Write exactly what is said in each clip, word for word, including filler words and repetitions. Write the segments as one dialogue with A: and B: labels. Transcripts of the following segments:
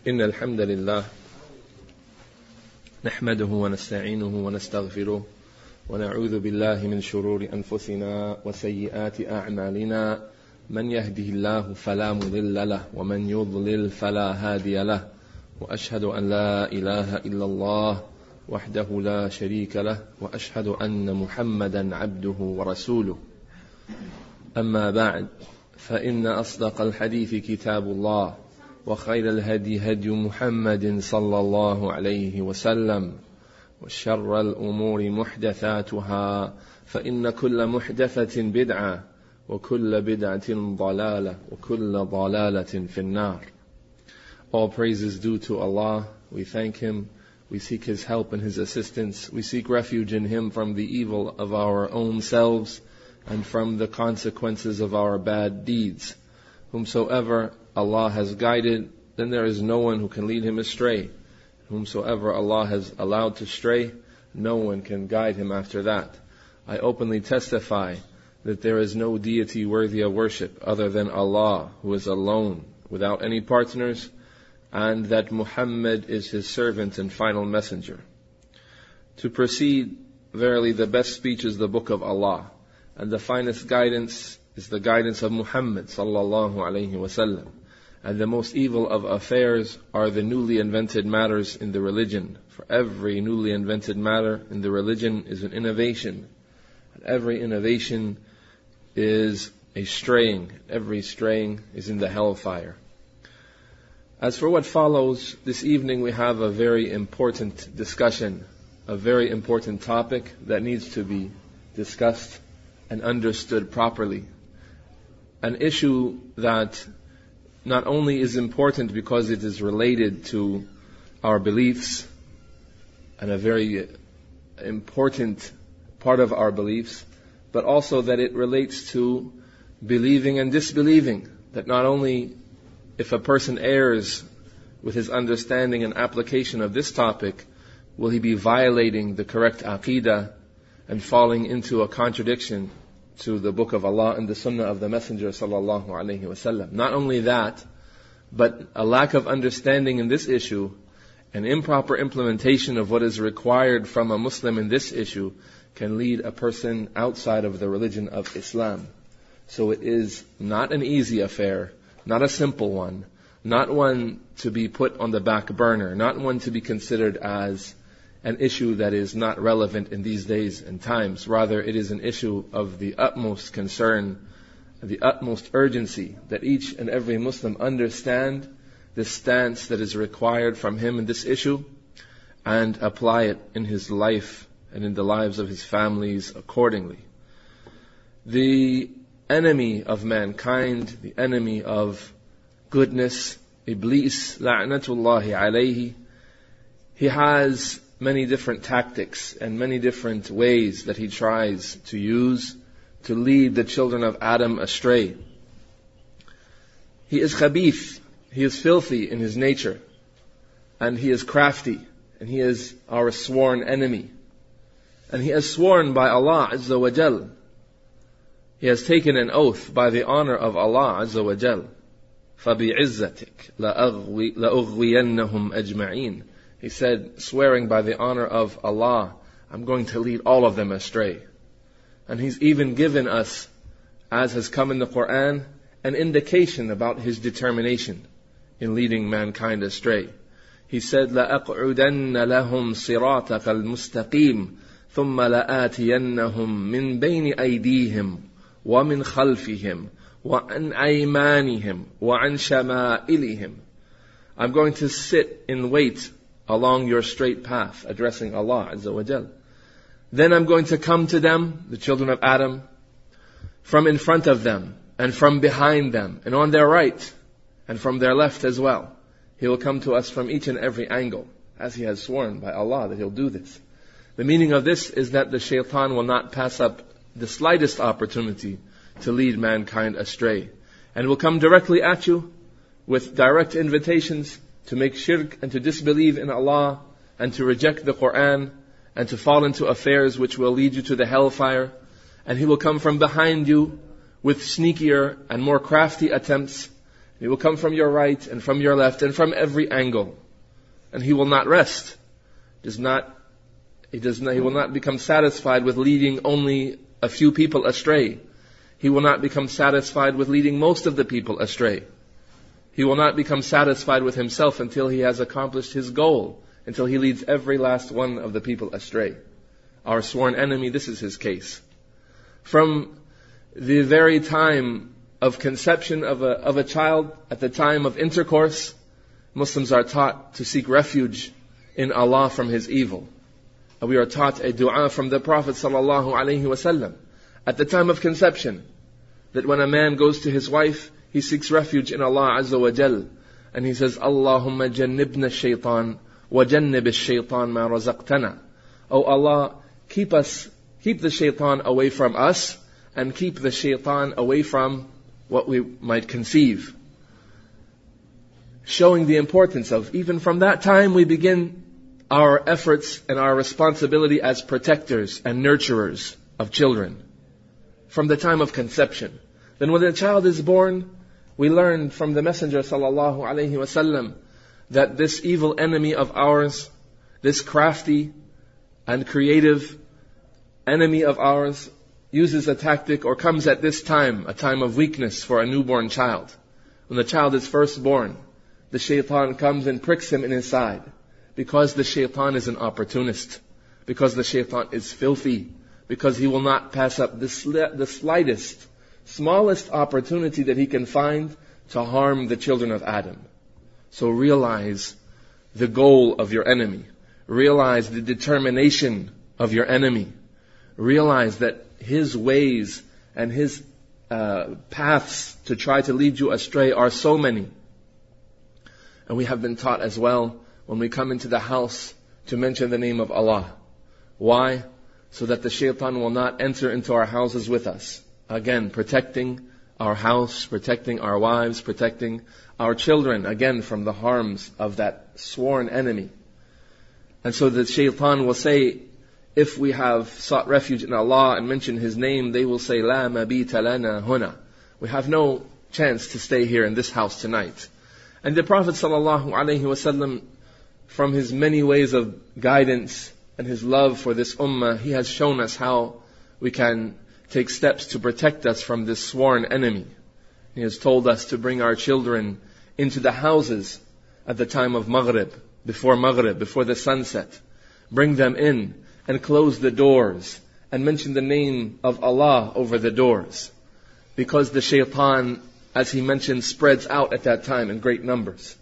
A: إن الحمد لله نحمده ونستعينه ونستغفره ونعوذ بالله من شرور أنفسنا وسيئات أعمالنا من يهده الله فلا مضل له ومن يضلل فلا هادي له وأشهد أن لا إله إلا الله وحده لا شريك له وأشهد أن محمدا عبده ورسوله. أما بعد، فإن أصدق الحديث كتاب الله، وخير الهدي هدي محمد صلى الله عليه وسلم، وشر الأمور محدثاتها، فإن كل محدثة بدعة وكل بدعة ضلالة وكل ضلالة في النار. All praise is due to Allah. We thank Him. We seek His help and His assistance. We seek refuge in Him from the evil of our own selves and from the consequences of our bad deeds. Whomsoever Allah has guided, then there is no one who can lead him astray. Whomsoever Allah has allowed to stray, no one can guide him after that. I openly testify that there is no deity worthy of worship other than Allah, who is alone, without any partners, and that Muhammad is His servant and final messenger. To proceed, verily the best speech is the book of Allah, and the finest guidance is the guidance of Muhammad sallallahu alayhi wasallam. And the most evil of affairs are the newly invented matters in the religion. For every newly invented matter in the religion is an innovation, and every innovation is a straying. Every straying is in the hellfire. As for what follows, this evening we have a very important discussion, a very important topic that needs to be discussed and understood properly. An issue that not only is important because it is related to our beliefs and a very important part of our beliefs, but also that it relates to believing and disbelieving. That not only if a person errs with his understanding and application of this topic, will he be violating the correct aqeedah and falling into a contradiction to the book of Allah and the sunnah of the Messenger sallallahu alaihi wasallam. Not only that, but a lack of understanding in this issue, an improper implementation of what is required from a Muslim in this issue can lead a person outside of the religion of Islam. So it is not an easy affair, not a simple one, not one to be put on the back burner, not one to be considered as an issue that is not relevant in these days and times. Rather, it is an issue of the utmost concern, the utmost urgency, that each and every Muslim understand the stance that is required from him in this issue and apply it in his life and in the lives of his families accordingly. The enemy of mankind, the enemy of goodness, Iblis, la'natullahi alayhi, he has many different tactics and many different ways that he tries to use to lead the children of Adam astray. He is khabith, he is filthy in his nature, and he is crafty, and he is our sworn enemy. And he has sworn by Allah Azza wa Jal. He has taken an oath by the honor of Allah Azza wa Jal. فَبِعِزَّتِكَ لَأُغْوِيَنَّهُمْ أَجْمَعِينَ. He said, swearing by the honor of Allah, I'm going to lead all of them astray. And He's even given us, as has come in the Quran, an indication about His determination in leading mankind astray. He said, لَأَقْعُدَنَّ لَهُمْ صِرَاطَكَ الْمُسْتَقِيمِ ثُمَّ لَآتِيَنَّهُمْ مِنْ بَيْنِ أَيْدِيهِمْ وَمِنْ خَلْفِهِمْ وَعَنْ أَيْمَانِهِمْ وَعَنْ شَمَائِلِهِمْ. I'm going to sit in wait along your straight path, addressing Allah Azza wa Jal. Then I'm going to come to them, the children of Adam, from in front of them, and from behind them, and on their right, and from their left as well. He will come to us from each and every angle, as He has sworn by Allah that He'll do this. The meaning of this is that the shaitan will not pass up the slightest opportunity to lead mankind astray, and will come directly at you with direct invitations to make shirk and to disbelieve in Allah and to reject the Quran and to fall into affairs which will lead you to the hellfire. And he will come from behind you with sneakier and more crafty attempts He will come from your right and from your left and from every angle. And he will not rest. Does not, he, does not, he will not become satisfied with leading only a few people astray. He will not become satisfied with leading most of the people astray. He will not become satisfied with himself until he has accomplished his goal, until he leads every last one of the people astray. Our sworn enemy, this is his case. From the very time of conception of a, of a child, at the time of intercourse, Muslims are taught to seek refuge in Allah from His evil. And we are taught a dua from the Prophet sallallahu alaihi wasallam at the time of conception, that when a man goes to his wife, he seeks refuge in Allah Azza wa Jal, and he says, Allahumma jannibna shaytan wa jannib ash-shaytan ma razaqtana. Oh Allah, keep us, keep the shaytan away from us, and keep the shaytan away from what we might conceive. Showing the importance of, even from that time we begin our efforts and our responsibility as protectors and nurturers of children. From the time of conception. Then when a child is born, we learn from the Messenger sallallahu alaihi wasallam that this evil enemy of ours, this crafty and creative enemy of ours, uses a tactic or comes at this time, a time of weakness for a newborn child. When the child is first born, the shaitan comes and pricks him in his side. Because the shaitan is an opportunist. Because the shaitan is filthy. Because he will not pass up the, sli- the slightest, smallest opportunity that he can find to harm the children of Adam. So realize the goal of your enemy. Realize the determination of your enemy. Realize that his ways and his uh, paths to try to lead you astray are so many. And we have been taught as well, when we come into the house, to mention the name of Allah. Why? So that the shaitan will not enter into our houses with us. Again, protecting our house, protecting our wives, protecting our children, again, from the harms of that sworn enemy. And so the shaitan will say, if we have sought refuge in Allah and mentioned His name, they will say, La mabita lana huna. We have no chance to stay here in this house tonight. And the Prophet sallallahu alaihi wasallam, from his many ways of guidance and his love for this ummah, he has shown us how we can take steps to protect us from this sworn enemy. He has told us to bring our children into the houses at the time of Maghrib, before Maghrib, before the sunset. Bring them in and close the doors and mention the name of Allah over the doors. Because the shaitan, as he mentioned, spreads out at that time in great numbers.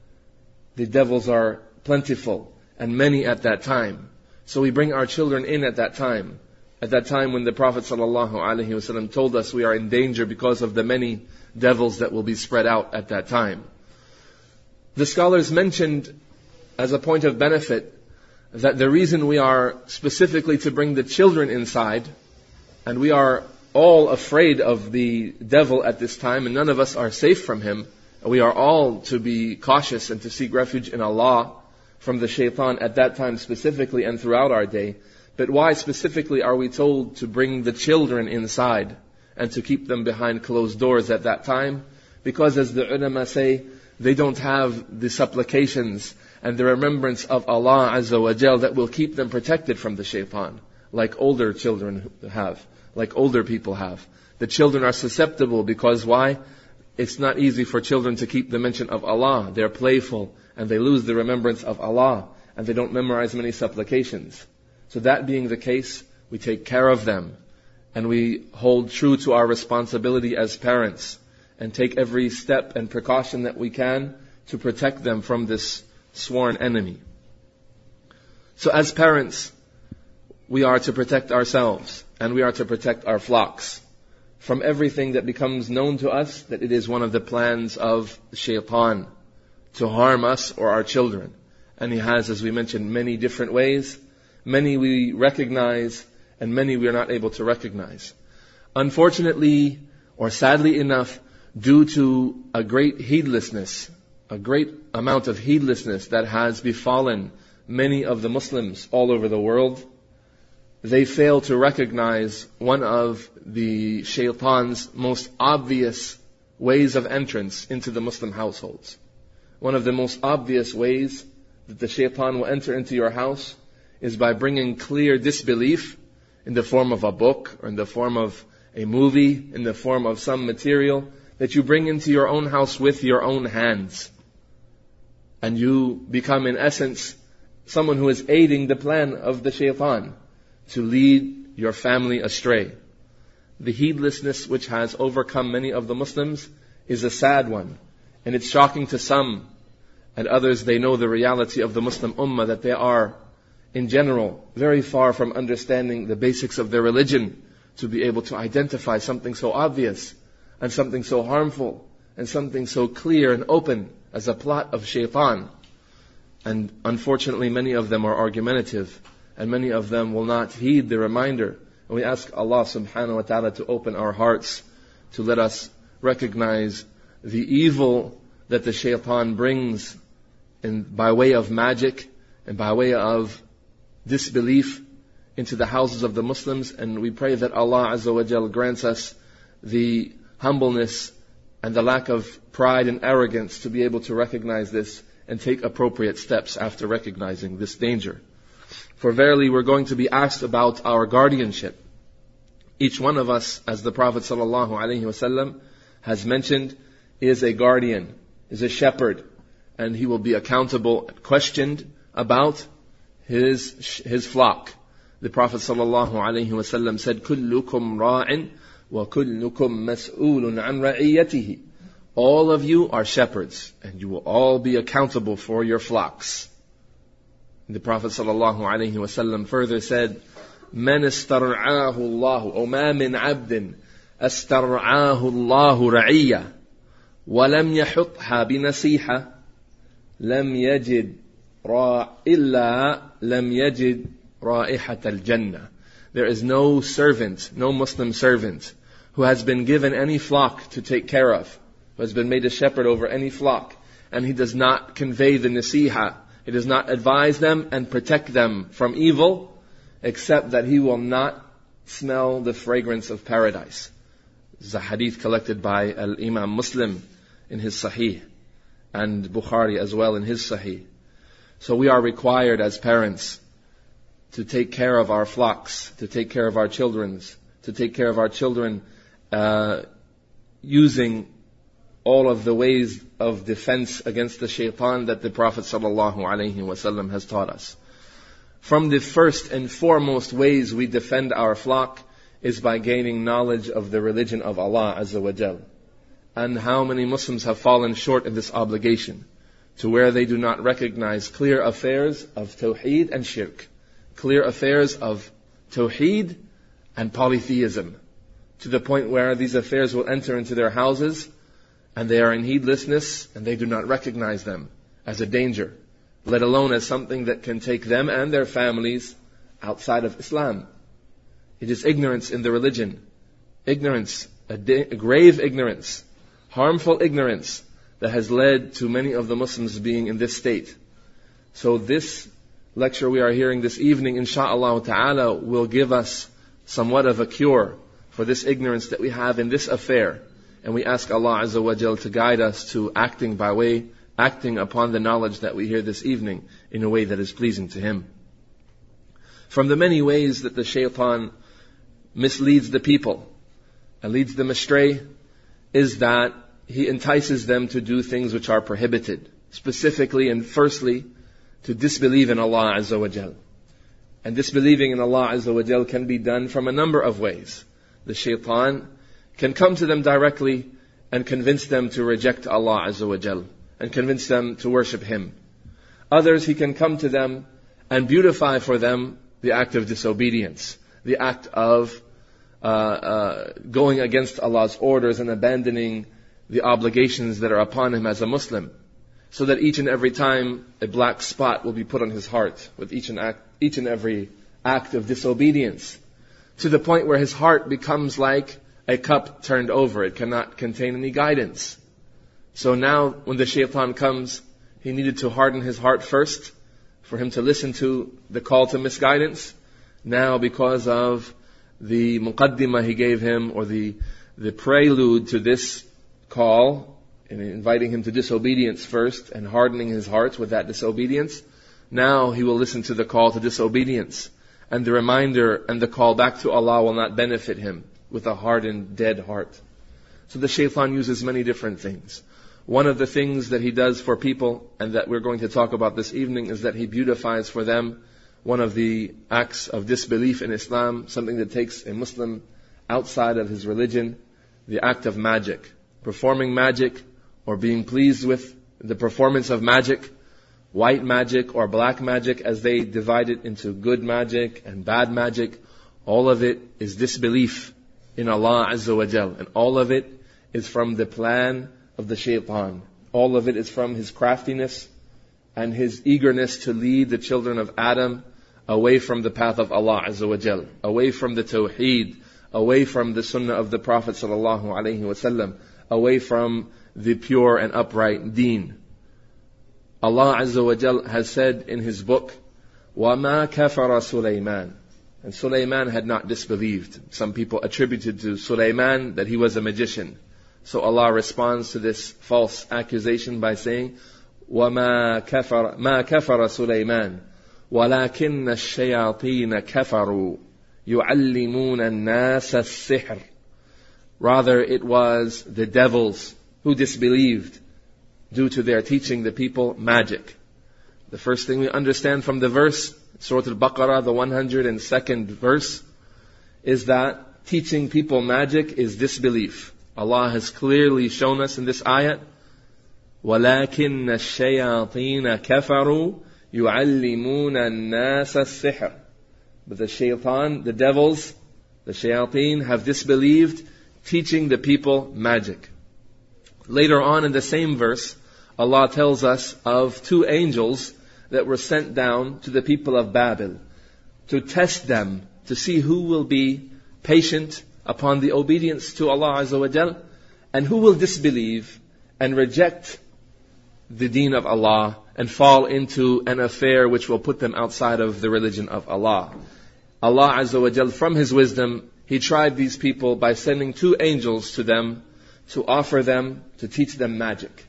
A: The devils are plentiful and many at that time. So we bring our children in at that time. At that time when the Prophet ﷺ told us we are in danger because of the many devils that will be spread out at that time. The scholars mentioned as a point of benefit that the reason we are specifically to bring the children inside, and we are all afraid of the devil at this time, and none of us are safe from him, we are all to be cautious and to seek refuge in Allah from the shaitan at that time specifically and throughout our day. But why specifically are we told to bring the children inside and to keep them behind closed doors at that time? Because as the ulama say, they don't have the supplications and the remembrance of Allah Azza wa Jal that will keep them protected from the shaitan, like older children have, like older people have. The children are susceptible because why? It's not easy for children to keep the mention of Allah. They're playful and they lose the remembrance of Allah and they don't memorize many supplications. So that being the case, we take care of them and we hold true to our responsibility as parents and take every step and precaution that we can to protect them from this sworn enemy. So as parents, we are to protect ourselves and we are to protect our flocks from everything that becomes known to us that it is one of the plans of the shaitan to harm us or our children. And he has, as we mentioned, many different ways. Many we recognize and many we are not able to recognize. Unfortunately, or sadly enough, due to a great heedlessness, a great amount of heedlessness that has befallen many of the Muslims all over the world, they fail to recognize one of the shaitan's most obvious ways of entrance into the Muslim households. One of the most obvious ways that the shaitan will enter into your house is by bringing clear disbelief in the form of a book, or in the form of a movie, in the form of some material that you bring into your own house with your own hands. And you become, in essence, someone who is aiding the plan of the shaitan to lead your family astray. The heedlessness which has overcome many of the Muslims is a sad one. And it's shocking to some, and others, they know the reality of the Muslim Ummah, that they are, in general, very far from understanding the basics of their religion, to be able to identify something so obvious, and something so harmful, and something so clear and open as a plot of shaitan. And unfortunately, many of them are argumentative, and many of them will not heed the reminder. And we ask Allah subhanahu wa ta'ala to open our hearts, to let us recognize the evil that the shaitan brings in, by way of magic and by way of disbelief into the houses of the Muslims. And we pray that Allah Azza wa Jal grants us the humbleness and the lack of pride and arrogance to be able to recognize this and take appropriate steps after recognizing this danger. For verily we're going to be asked about our guardianship. Each one of us, as the Prophet sallallahu alaihi wasallam has mentioned, is a guardian, is a shepherd, and he will be accountable, questioned about his his flock. The Prophet sallallahu alaihi wasallam said, "Kullukum ra'in wa kullukum mas'ulun an ra'iyatihi." All of you are shepherds, and you will all be accountable for your flocks. The Prophet sallallahu alaihi wasallam further said, "Man istar'ahu Allah, o ma min 'abdin astar'ahu Allah ra'iyya, wa lam yahutha bi nasiha, lam yajid ra illa lam yajid ra'ihat al-jannah." There is no servant, no Muslim servant, who has been given any flock to take care of, who has been made a shepherd over any flock, and he does not convey the nasiha, he does not advise them and protect them from evil, except that he will not smell the fragrance of paradise. This is a hadith collected by Al-Imam Muslim in his Sahih, and Bukhari as well in his Sahih. So we are required as parents to take care of our flocks, to take care of our children, to take care of our children uh, using all of the ways of defense against the shaitan that the Prophet sallallahu alaihi wasallam has taught us. From the first and foremost ways we defend our flock is by gaining knowledge of the religion of Allah Azza wa Jal. And how many Muslims have fallen short in this obligation, to where they do not recognize clear affairs of Tawheed and Shirk, clear affairs of Tawheed and polytheism, to the point where these affairs will enter into their houses and they are in heedlessness and they do not recognize them as a danger, let alone as something that can take them and their families outside of Islam. It is ignorance in the religion, ignorance, a, da- a grave ignorance, harmful ignorance that has led to many of the Muslims being in this state. So this lecture we are hearing this evening, insha'Allah ta'ala, will give us somewhat of a cure for this ignorance that we have in this affair. And we ask Allah Azza wa Jal to guide us to acting by way, acting upon the knowledge that we hear this evening in a way that is pleasing to Him. From the many ways that the shaitan misleads the people and leads them astray is that he entices them to do things which are prohibited. Specifically and firstly, to disbelieve in Allah Azza wa Jal. And disbelieving in Allah Azza wa Jal can be done from a number of ways. The shaitan can come to them directly and convince them to reject Allah Azza wa Jal and convince them to worship Him. Others, he can come to them and beautify for them the act of disobedience, the act of uh, uh, going against Allah's orders and abandoning the obligations that are upon him as a Muslim, so that each and every time a black spot will be put on his heart with each and, act, each and every act of disobedience, to the point where his heart becomes like a cup turned over. It cannot contain any guidance. So now when the shaitan comes, he needed to harden his heart first for him to listen to the call to misguidance. Now because of the muqaddimah he gave him, or the, the prelude to this call, and inviting him to disobedience first and hardening his heart with that disobedience, now he will listen to the call to disobedience. And the reminder and the call back to Allah will not benefit him with a hardened, dead heart. So the shaitan uses many different things. One of the things that he does for people, and that we're going to talk about this evening, is that he beautifies for them one of the acts of disbelief in Islam, something that takes a Muslim outside of his religion, the act of magic. Performing magic, or being pleased with the performance of magic, white magic or black magic, as they divide it into good magic and bad magic, all of it is disbelief in Allah Azza wa Jal. And all of it is from the plan of the shaitan. All of it is from his craftiness and his eagerness to lead the children of Adam away from the path of Allah Azza wa Jal, away from the Tawheed, away from the Sunnah of the Prophet Sallallahu Alaihi Wasallam, away from the pure and upright deen. Allah Azza wa Jal has said in His book, وَمَا كَفَرَ سُلَيْمَانَ. And Sulaiman had not disbelieved. Some people attributed to Sulaiman that he was a magician. So Allah responds to this false accusation by saying, وَمَا كَفَرَ مَا كَفَرَ سُلَيْمَانَ وَلَكِنَّ الشَّيَاطِينَ كَفَرُوا يُعَلِّمُونَ النَّاسَ السِّحْرَ. Rather, it was the devils who disbelieved due to their teaching the people magic. The first thing we understand from the verse, Surah Al-Baqarah, the one hundred second verse, is that teaching people magic is disbelief. Allah has clearly shown us in this ayat, وَلَكِنَّ الشَّيَاطِينَ كَفَرُوا يُعَلِّمُونَ النَّاسَ السِّحْرَ. But the shaitan, the devils, the shayateen have disbelieved, teaching the people magic. Later on in the same verse, Allah tells us of two angels that were sent down to the people of Babel to test them, to see who will be patient upon the obedience to Allah Azza wa Jal, and who will disbelieve and reject the deen of Allah and fall into an affair which will put them outside of the religion of Allah. Allah Azza wa Jal, from His wisdom, He tried these people by sending two angels to them to offer them, to teach them magic.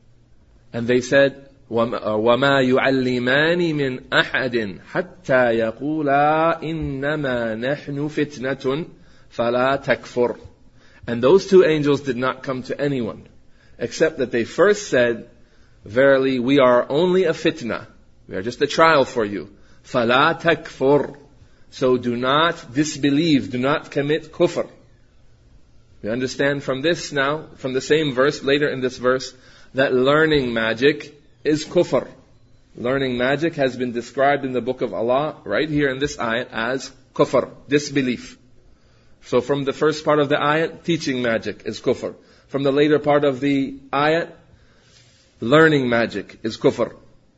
A: And they said, وَمَا يُعَلِّمَانِ مِنْ أَحَدٍ حَتَّى يَقُولَا إِنَّمَا نَحْنُ فِتْنَةٌ فَلَا تَكْفُرْ. And those two angels did not come to anyone, except that they first said, verily, we are only a fitna. We are just a trial for you. فَلَا تَكْفُرْ. So do not disbelieve, do not commit kufr. We understand from this now, from the same verse, later in this verse, that learning magic is kufr. Learning magic has been described in the book of Allah, right here in this ayat, as kufr, disbelief. So from the first part of the ayat, teaching magic is kufr. From the later part of the ayat, learning magic is kufr.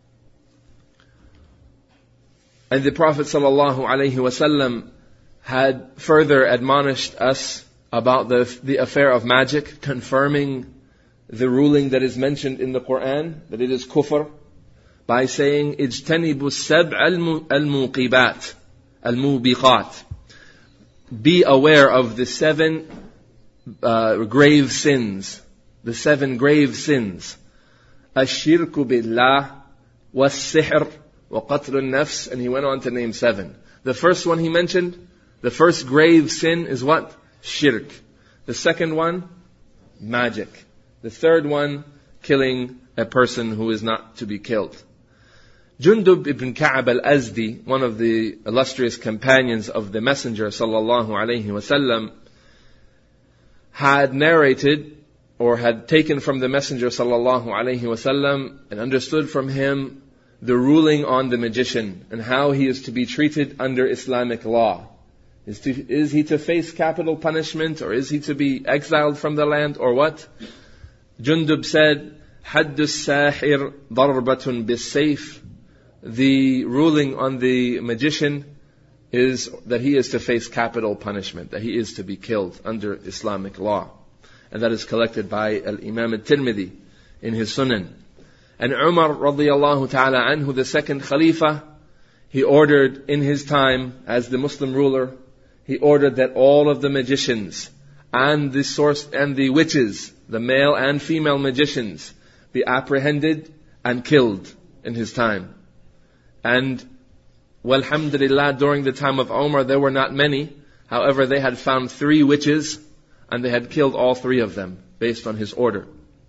A: And the Prophet sallallahu alaihi wasallam had further admonished us about the, the affair of magic, confirming the ruling that is mentioned in the Quran, that it is kufr, by saying, اجتنبوا السبع الموقبات الموبقات. Be aware of the seven uh, grave sins, the seven grave sins. الشرك بالله والسحر وقتل النفس. And he went on to name seven. The first one he mentioned, the first grave sin is what? Shirk. The second one, magic. The third one, killing a person who is not to be killed. Jundub ibn Ka'ab al-Azdi, one of the illustrious companions of the Messenger sallallahu alaihi wasallam, had narrated or had taken from the Messenger sallallahu alaihi wasallam and understood from him the ruling on the magician and how he is to be treated under Islamic law. Is, to, is he to face capital punishment, or is he to be exiled from the land, or what? Jundub said, حَدُّ السَّاحِرِ ضَرْبَةٌ بِالسَّيْفِ. The ruling on the magician is that he is to face capital punishment, that he is to be killed under Islamic law. And that is collected by Al-Imam Al-Tirmidhi in his Sunan. And Umar radiyallahu ta'ala anhu, the second Khalifa, he ordered in his time as the Muslim ruler, he ordered that all of the magicians and the source and the witches, the male and female magicians, be apprehended and killed in his time. And walhamdulillah, during the time of Umar there were not many. However, they had found three witches and they had killed all three of them based on his order.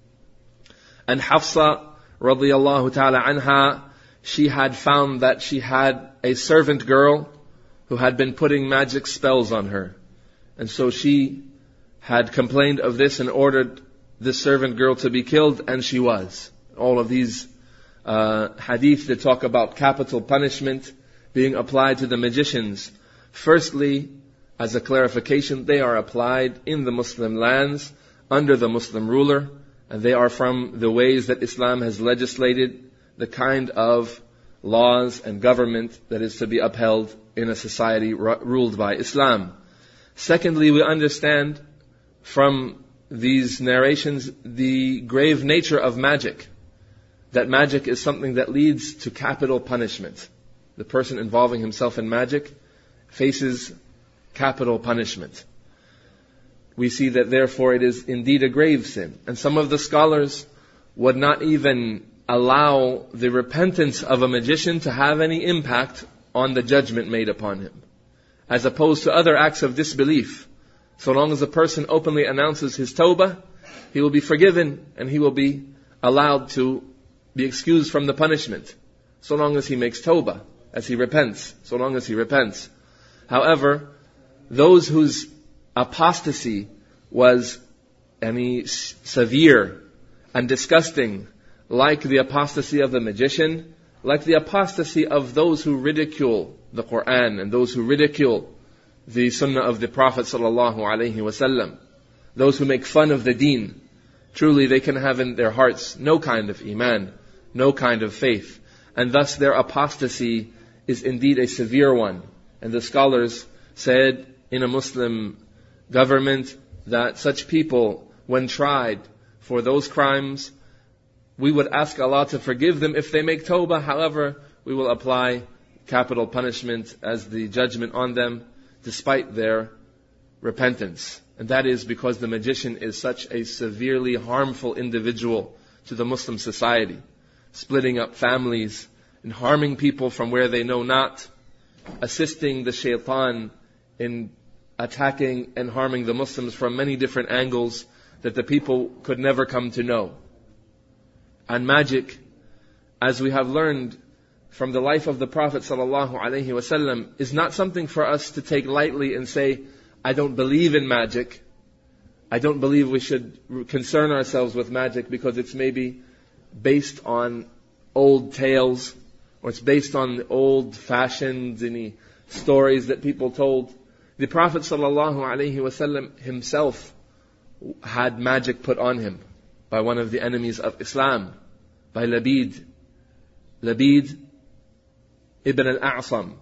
A: And Hafsa radiyallahu ta'ala anha, she had found that she had a servant girl who had been putting magic spells on her. And so she had complained of this and ordered this servant girl to be killed, and she was. All of these uh, hadith that talk about capital punishment being applied to the magicians. Firstly, as a clarification, they are applied in the Muslim lands under the Muslim ruler, and they are from the ways that Islam has legislated the kind of laws and government that is to be upheld in a society ru- ruled by Islam. Secondly, we understand from these narrations the grave nature of magic. That magic is something that leads to capital punishment. The person involving himself in magic faces capital punishment. We see that therefore it is indeed a grave sin. And some of the scholars would not even allow the repentance of a magician to have any impact on the judgment made upon him, as opposed to other acts of disbelief. So long as a person openly announces his tawbah, he will be forgiven and he will be allowed to be excused from the punishment. So long as he makes tawbah, as he repents, so long as he repents. However, those whose apostasy was any severe and disgusting, like the apostasy of the magician, like the apostasy of those who ridicule the Quran and those who ridicule the sunnah of the Prophet sallallahu alaihi wasallam, those who make fun of the deen, truly they can have in their hearts no kind of iman, no kind of faith, and thus their apostasy is indeed a severe one. And the scholars said in a Muslim government that such people, when tried for those crimes, we would ask Allah to forgive them if they make tawbah. However, we will apply capital punishment as the judgment on them despite their repentance. And that is because the magician is such a severely harmful individual to the Muslim society, splitting up families and harming people from where they know not, assisting the shaitan in attacking and harming the Muslims from many different angles that the people could never come to know. And magic, as we have learned from the life of the Prophet sallallahu alaihi wasallam, is not something for us to take lightly and say, I don't believe in magic. I don't believe we should concern ourselves with magic because it's maybe based on old tales, or it's based on old-fashioned any stories that people told. The Prophet sallallahu alaihi wasallam himself had magic put on him by one of the enemies of Islam, by Labid. Labid ibn al-A'sam,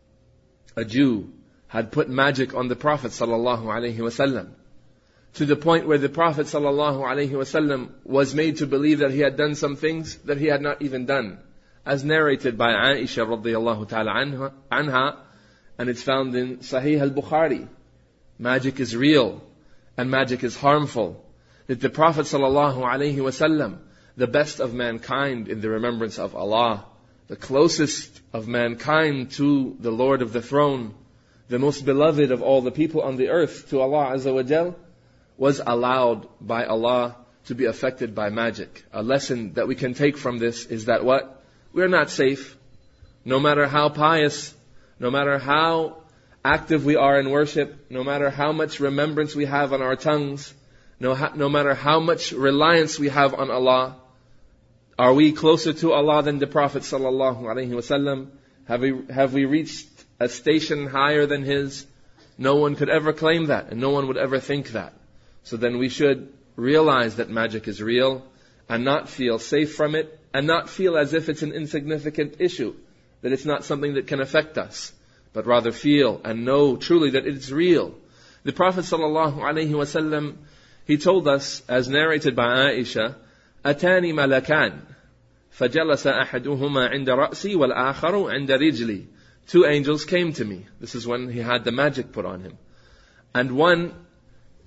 A: a Jew, had put magic on the Prophet sallallahu alaihi wasallam, to the point where the Prophet sallallahu alaihi wasallam was made to believe that he had done some things that he had not even done, as narrated by Aisha radiyallahu ta'ala anha, anha, and it's found in Sahih al-Bukhari. Magic is real and magic is harmful. That the Prophet sallallahu alaihi wasallam, the best of mankind in the remembrance of Allah, the closest of mankind to the Lord of the throne, the most beloved of all the people on the earth to Allah Azza wa Jal, was allowed by Allah to be affected by magic. A lesson that we can take from this is that what? We're not safe. No matter how pious, no matter how active we are in worship, no matter how much remembrance we have on our tongues, no, no matter how much reliance we have on Allah, are we closer to Allah than the Prophet sallallahu alaihi wasallam? Have we, have we reached a station higher than his? No one could ever claim that, and no one would ever think that. So then we should realize that magic is real, and not feel safe from it, and not feel as if it's an insignificant issue, that it's not something that can affect us, but rather feel and know truly that it's real. The Prophet sallallahu alaihi wasallam, he told us, as narrated by Aisha, أتاني ملكان فجلس أحدهما عند رأسي والآخر عند رجلي. Two angels came to me. This is when he had the magic put on him. And one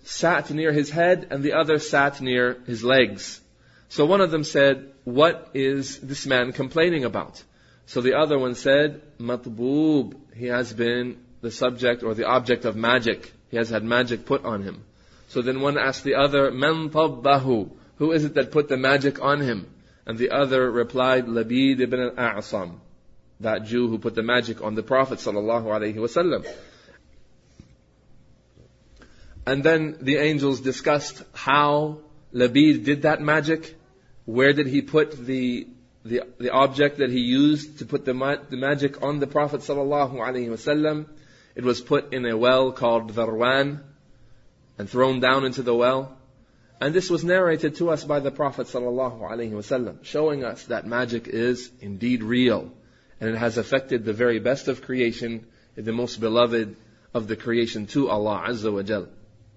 A: sat near his head and the other sat near his legs. So one of them said, what is this man complaining about? So the other one said, matboob, he has been the subject or the object of magic. He has had magic put on him. So then one asked the other, man tabbahu, who is it that put the magic on him? And the other replied, Labid ibn al-A'sam, that Jew who put the magic on the Prophet sallallahu alaihi wasallam. And then the angels discussed how Labid did that magic. Where did he put the the, the object that he used to put the, ma- the magic on the Prophet sallallahu alaihi wasallam? It was put in a well called Dharwan and thrown down into the well. And this was narrated to us by the Prophet sallallahu alaihi wasallam, showing us that magic is indeed real. And it has affected the very best of creation, the most beloved of the creation to Allah Azza wa Jal.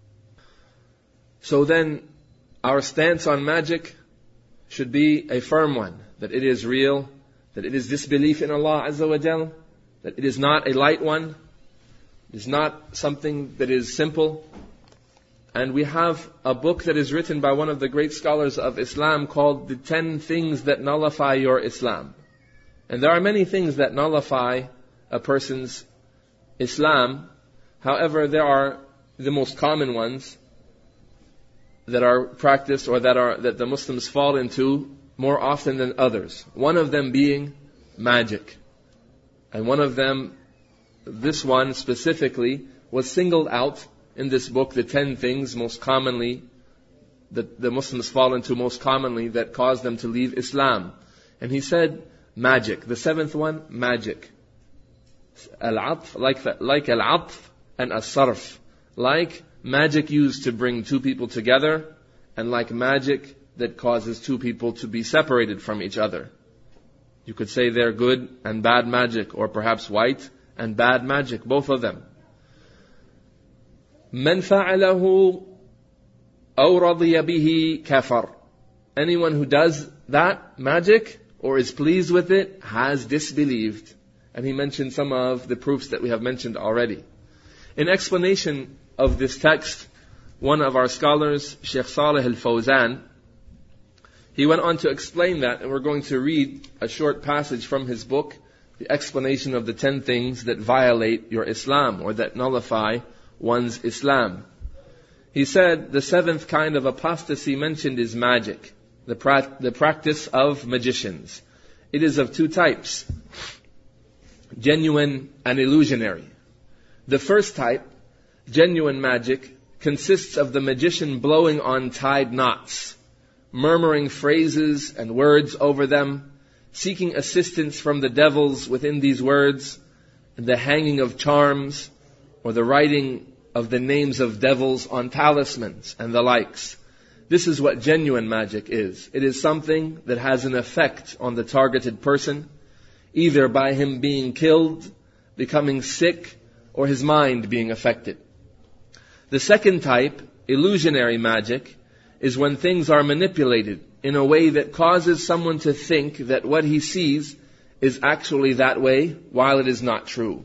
A: So then, our stance on magic should be a firm one, that it is real, that it is disbelief in Allah Azza wa Jal, that it is not a light one, it is not something that is simple. And we have a book that is written by one of the great scholars of Islam called The Ten Things That Nullify Your Islam. And there are many things that nullify a person's Islam. However, there are the most common ones that are practiced or that are that the Muslims fall into more often than others. One of them being magic. And one of them, this one specifically, was singled out in this book, the ten things most commonly that the Muslims fall into most commonly that cause them to leave Islam. And he said, magic. The seventh one, magic. Al-atf, like, like al-atf and as-sarf. Like magic used to bring two people together, and like magic that causes two people to be separated from each other. You could say they're good and bad magic, or perhaps white and bad magic, both of them. من فعله أو رضي به كفر. Anyone who does that magic or is pleased with it has disbelieved. And he mentioned some of the proofs that we have mentioned already. In explanation of this text, one of our scholars, Sheikh Saleh Al-Fawzan, he went on to explain that, and we're going to read a short passage from his book, the explanation of the ten things that violate your Islam or that nullify one's Islam. He said the seventh kind of apostasy mentioned is magic, the, pra- the practice of magicians. It is of two types, genuine and illusionary. The first type, genuine magic, consists of the magician blowing on tied knots, murmuring phrases and words over them, seeking assistance from the devils within these words, and the hanging of charms, or the writing of the names of devils on talismans and the likes. This is what genuine magic is. It is something that has an effect on the targeted person, either by him being killed, becoming sick, or his mind being affected. The second type, illusionary magic, is when things are manipulated in a way that causes someone to think that what he sees is actually that way, while it is not true.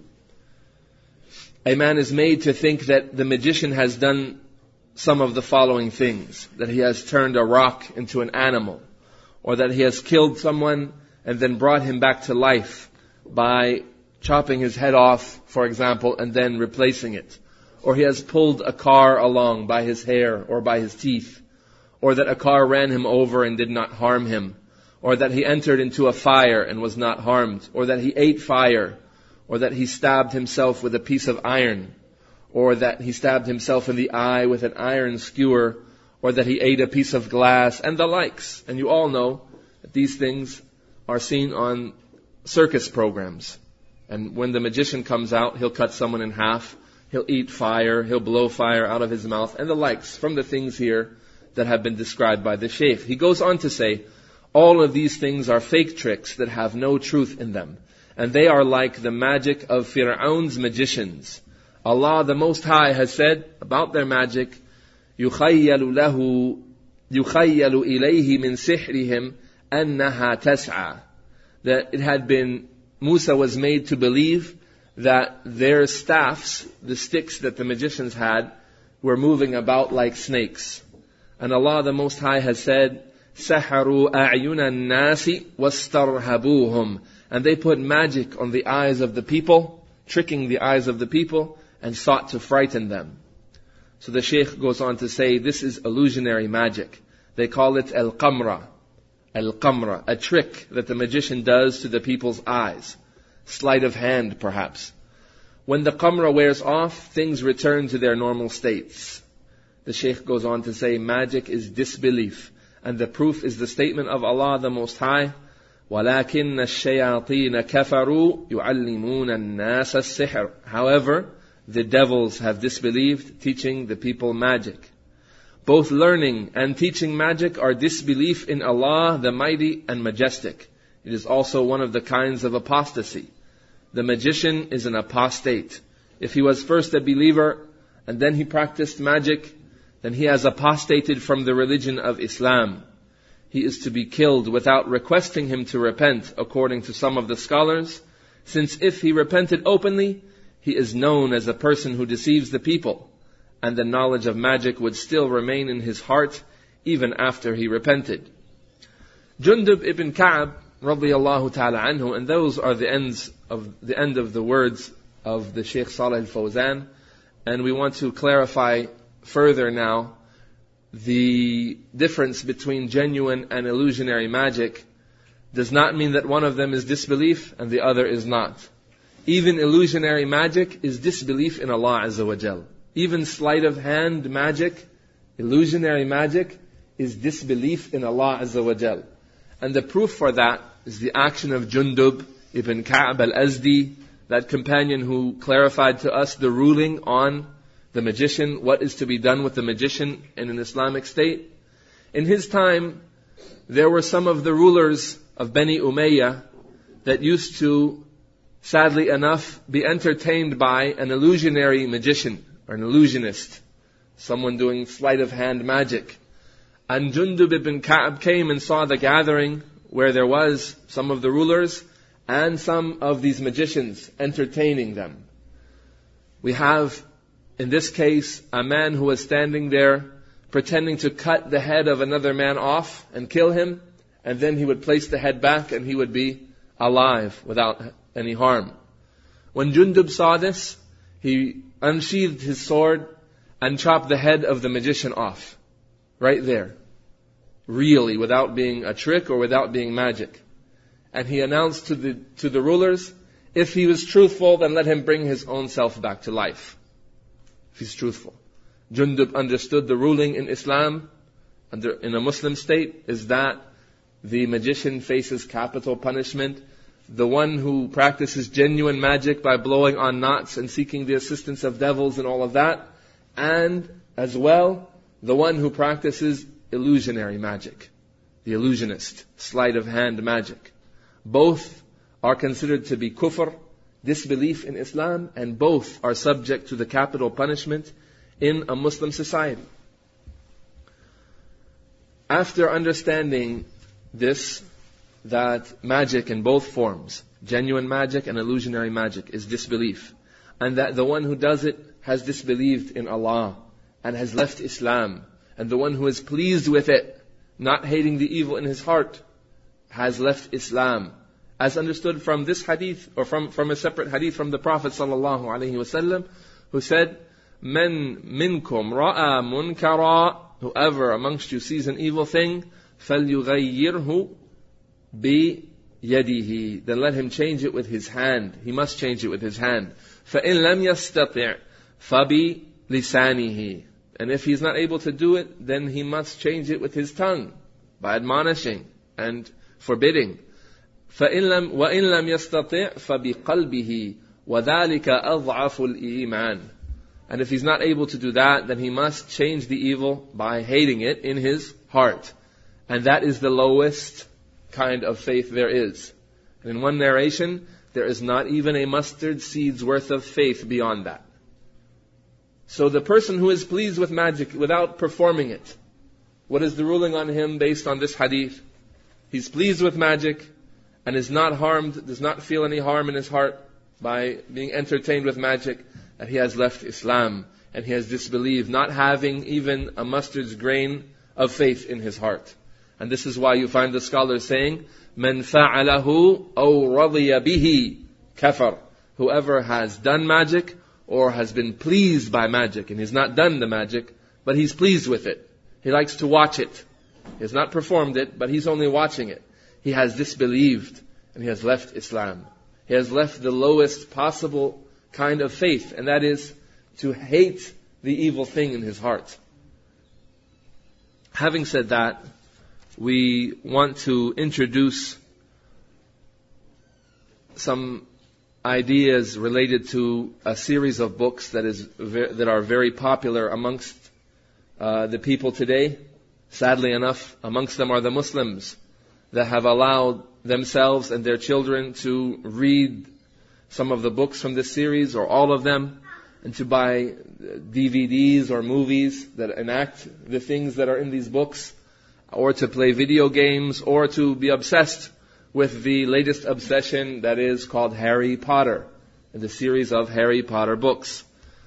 A: A man is made to think that the magician has done some of the following things, that he has turned a rock into an animal, or that he has killed someone and then brought him back to life by chopping his head off, for example, and then replacing it. Or he has pulled a car along by his hair or by his teeth. Or that a car ran him over and did not harm him. Or that he entered into a fire and was not harmed. Or that he ate fire. Or that he stabbed himself with a piece of iron. Or that he stabbed himself in the eye with an iron skewer. Or that he ate a piece of glass, and the likes. And you all know that these things are seen on circus programs. And when the magician comes out, he'll cut someone in half. He'll eat fire. He'll blow fire out of his mouth. And the likes from the things here that have been described by the Shaykh. He goes on to say, all of these things are fake tricks that have no truth in them. And they are like the magic of Fir'aun's magicians. Allah the Most High has said about their magic, يُخَيَّلُ لَهُ يُخَيَّلُ إِلَيْهِ مِنْ سِحْرِهِمْ أَنَّهَا تَسْعَى. That it had been, Musa was made to believe that their staffs, the sticks that the magicians had, were moving about like snakes. And Allah the Most High has said, سَحَرُوا أَعْيُنَ النَّاسِ وَاسْتَرْهَبُوهُم. And they put magic on the eyes of the people, tricking the eyes of the people, and sought to frighten them. So the Shaykh goes on to say, this is illusionary magic. They call it al-qamra. Al-qamra, a trick that the magician does to the people's eyes. Sleight of hand, perhaps. When the qamra wears off, things return to their normal states. The Shaykh goes on to say, magic is disbelief. And the proof is the statement of Allah the Most High, وَلَكِنَّ الشَّيَاطِينَ كَفَرُوا يُعَلِّمُونَ النَّاسَ السِّحْرَ. However, the devils have disbelieved, teaching the people magic. Both learning and teaching magic are disbelief in Allah, the Mighty and Majestic. It is also one of the kinds of apostasy. The magician is an apostate. If he was first a believer and then he practiced magic, then he has apostated from the religion of Islam. He is to be killed without requesting him to repent, according to some of the scholars, since if he repented openly, he is known as a person who deceives the people, and the knowledge of magic would still remain in his heart even after he repented. Jundub ibn Ka'b radiyallahu ta'ala anhu, and those are the ends of the end of the words of the Shaykh Salih al-Fawzan, and we want to clarify further now the difference between genuine and illusionary magic does not mean that one of them is disbelief and the other is not. Even illusionary magic is disbelief in Allah Azza wa Jal. Even sleight of hand magic, illusionary magic, is disbelief in Allah Azza wa Jal. And the proof for that is the action of Jundub ibn Ka'b al-Azdi, that companion who clarified to us the ruling on the magician, what is to be done with the magician in an Islamic state. In his time, there were some of the rulers of Bani Umayyah that used to, sadly enough, be entertained by an illusionary magician or an illusionist, someone doing sleight of hand magic. And Jundub ibn Ka'b came and saw the gathering where there was some of the rulers and some of these magicians entertaining them. We have, in this case, a man who was standing there pretending to cut the head of another man off and kill him, and then he would place the head back and he would be alive without any harm. When Jundub saw this, he unsheathed his sword and chopped the head of the magician off. Right there. Really, without being a trick or without being magic. And he announced to the to the rulers, if he was truthful, then let him bring his own self back to life. If he's truthful. Jundub understood the ruling in Islam, under, in a Muslim state, is that the magician faces capital punishment. The one who practices genuine magic by blowing on knots and seeking the assistance of devils and all of that. And as well, the one who practices illusionary magic. The illusionist, sleight of hand magic. Both are considered to be kufr, disbelief in Islam, and both are subject to the capital punishment in a Muslim society. After understanding this, that magic in both forms, genuine magic and illusionary magic, is disbelief, and that the one who does it has disbelieved in Allah and has left Islam, and the one who is pleased with it, not hating the evil in his heart, has left Islam, as understood from this hadith, or from, from a separate hadith from the Prophet sallallahu alaihi wasallam, who said, "Men minkum ra'a munkara," whoever amongst you sees an evil thing, فَلْيُغَيِّرْهُ بِيَدِهِ, then let him change it with his hand. He must change it with his hand. فَإِن لَمْ يَسْتَطِعْ فَبِلِسَانِهِ, and if he's not able to do it, then he must change it with his tongue, by admonishing and forbidding. فَإِن لَمْ وَإِن لَمْ يَسْتَطِعْ فَبِقَلْبِهِ وَذَلِكَ أَضْعَفُ الْإِيمَانِ, and if he's not able to do that, then he must change the evil by hating it in his heart. And that is the lowest kind of faith there is. And in one narration, there is not even a mustard seed's worth of faith beyond that. So the person who is pleased with magic without performing it, what is the ruling on him based on this hadith? He's pleased with magic and is not harmed, does not feel any harm in his heart by being entertained with magic, that he has left Islam. and he has disbelieved, not having even a mustard's grain of faith in his heart. And this is why you find the scholars saying, "Man fa'alahu aw radiya bihi kafar." Whoever has done magic or has been pleased by magic, and he's not done the magic, but he's pleased with it. He likes to watch it. He has not performed it, but he's only watching it. He has disbelieved, and he has left Islam. He has left the lowest possible kind of faith, and that is to hate the evil thing in his heart. Having said that, we want to introduce some ideas related to a series of books that is ver- that are very popular amongst uh, the people today. Sadly enough, amongst them are the Muslims that have allowed themselves and their children to read some of the books from this series, or all of them, and to buy D V Ds or movies that enact the things that are in these books, or to play video games, or to be obsessed with the latest obsession that is called Harry Potter, the series of Harry Potter books.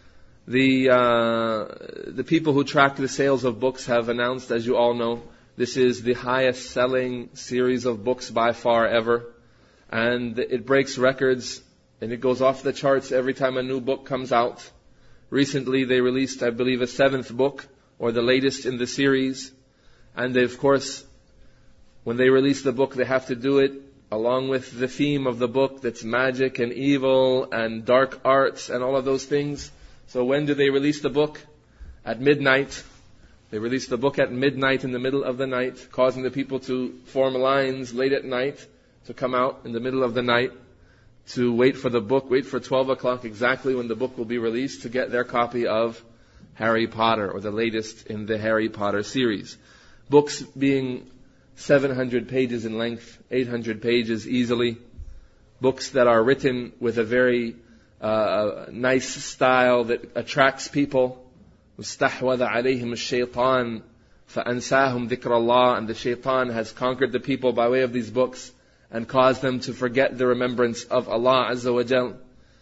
A: The uh, the people who track the sales of books have announced, as you all know, this is the highest selling series of books by far ever. And it breaks records, and it goes off the charts every time a new book comes out. Recently they released, I believe, a seventh book, or the latest in the series. And they, of course, when they release the book, they have to do it along with the theme of the book, that's magic and evil and dark arts and all of those things. So when do they release the book? At midnight. They release the book at midnight, in the middle of the night, causing the people to form lines late at night to come out in the middle of the night to wait for the book, wait for twelve o'clock exactly when the book will be released, to get their copy of Harry Potter, or the latest in the Harry Potter series. Books being seven hundred pages in length, eight hundred pages easily. Books that are written with a very uh, nice style that attracts people. استحوذ عليهم الشيطان فأنساهم ذكر الله. And the shaitan has conquered the people by way of these books and caused them to forget the remembrance of Allah Azza wa Jal.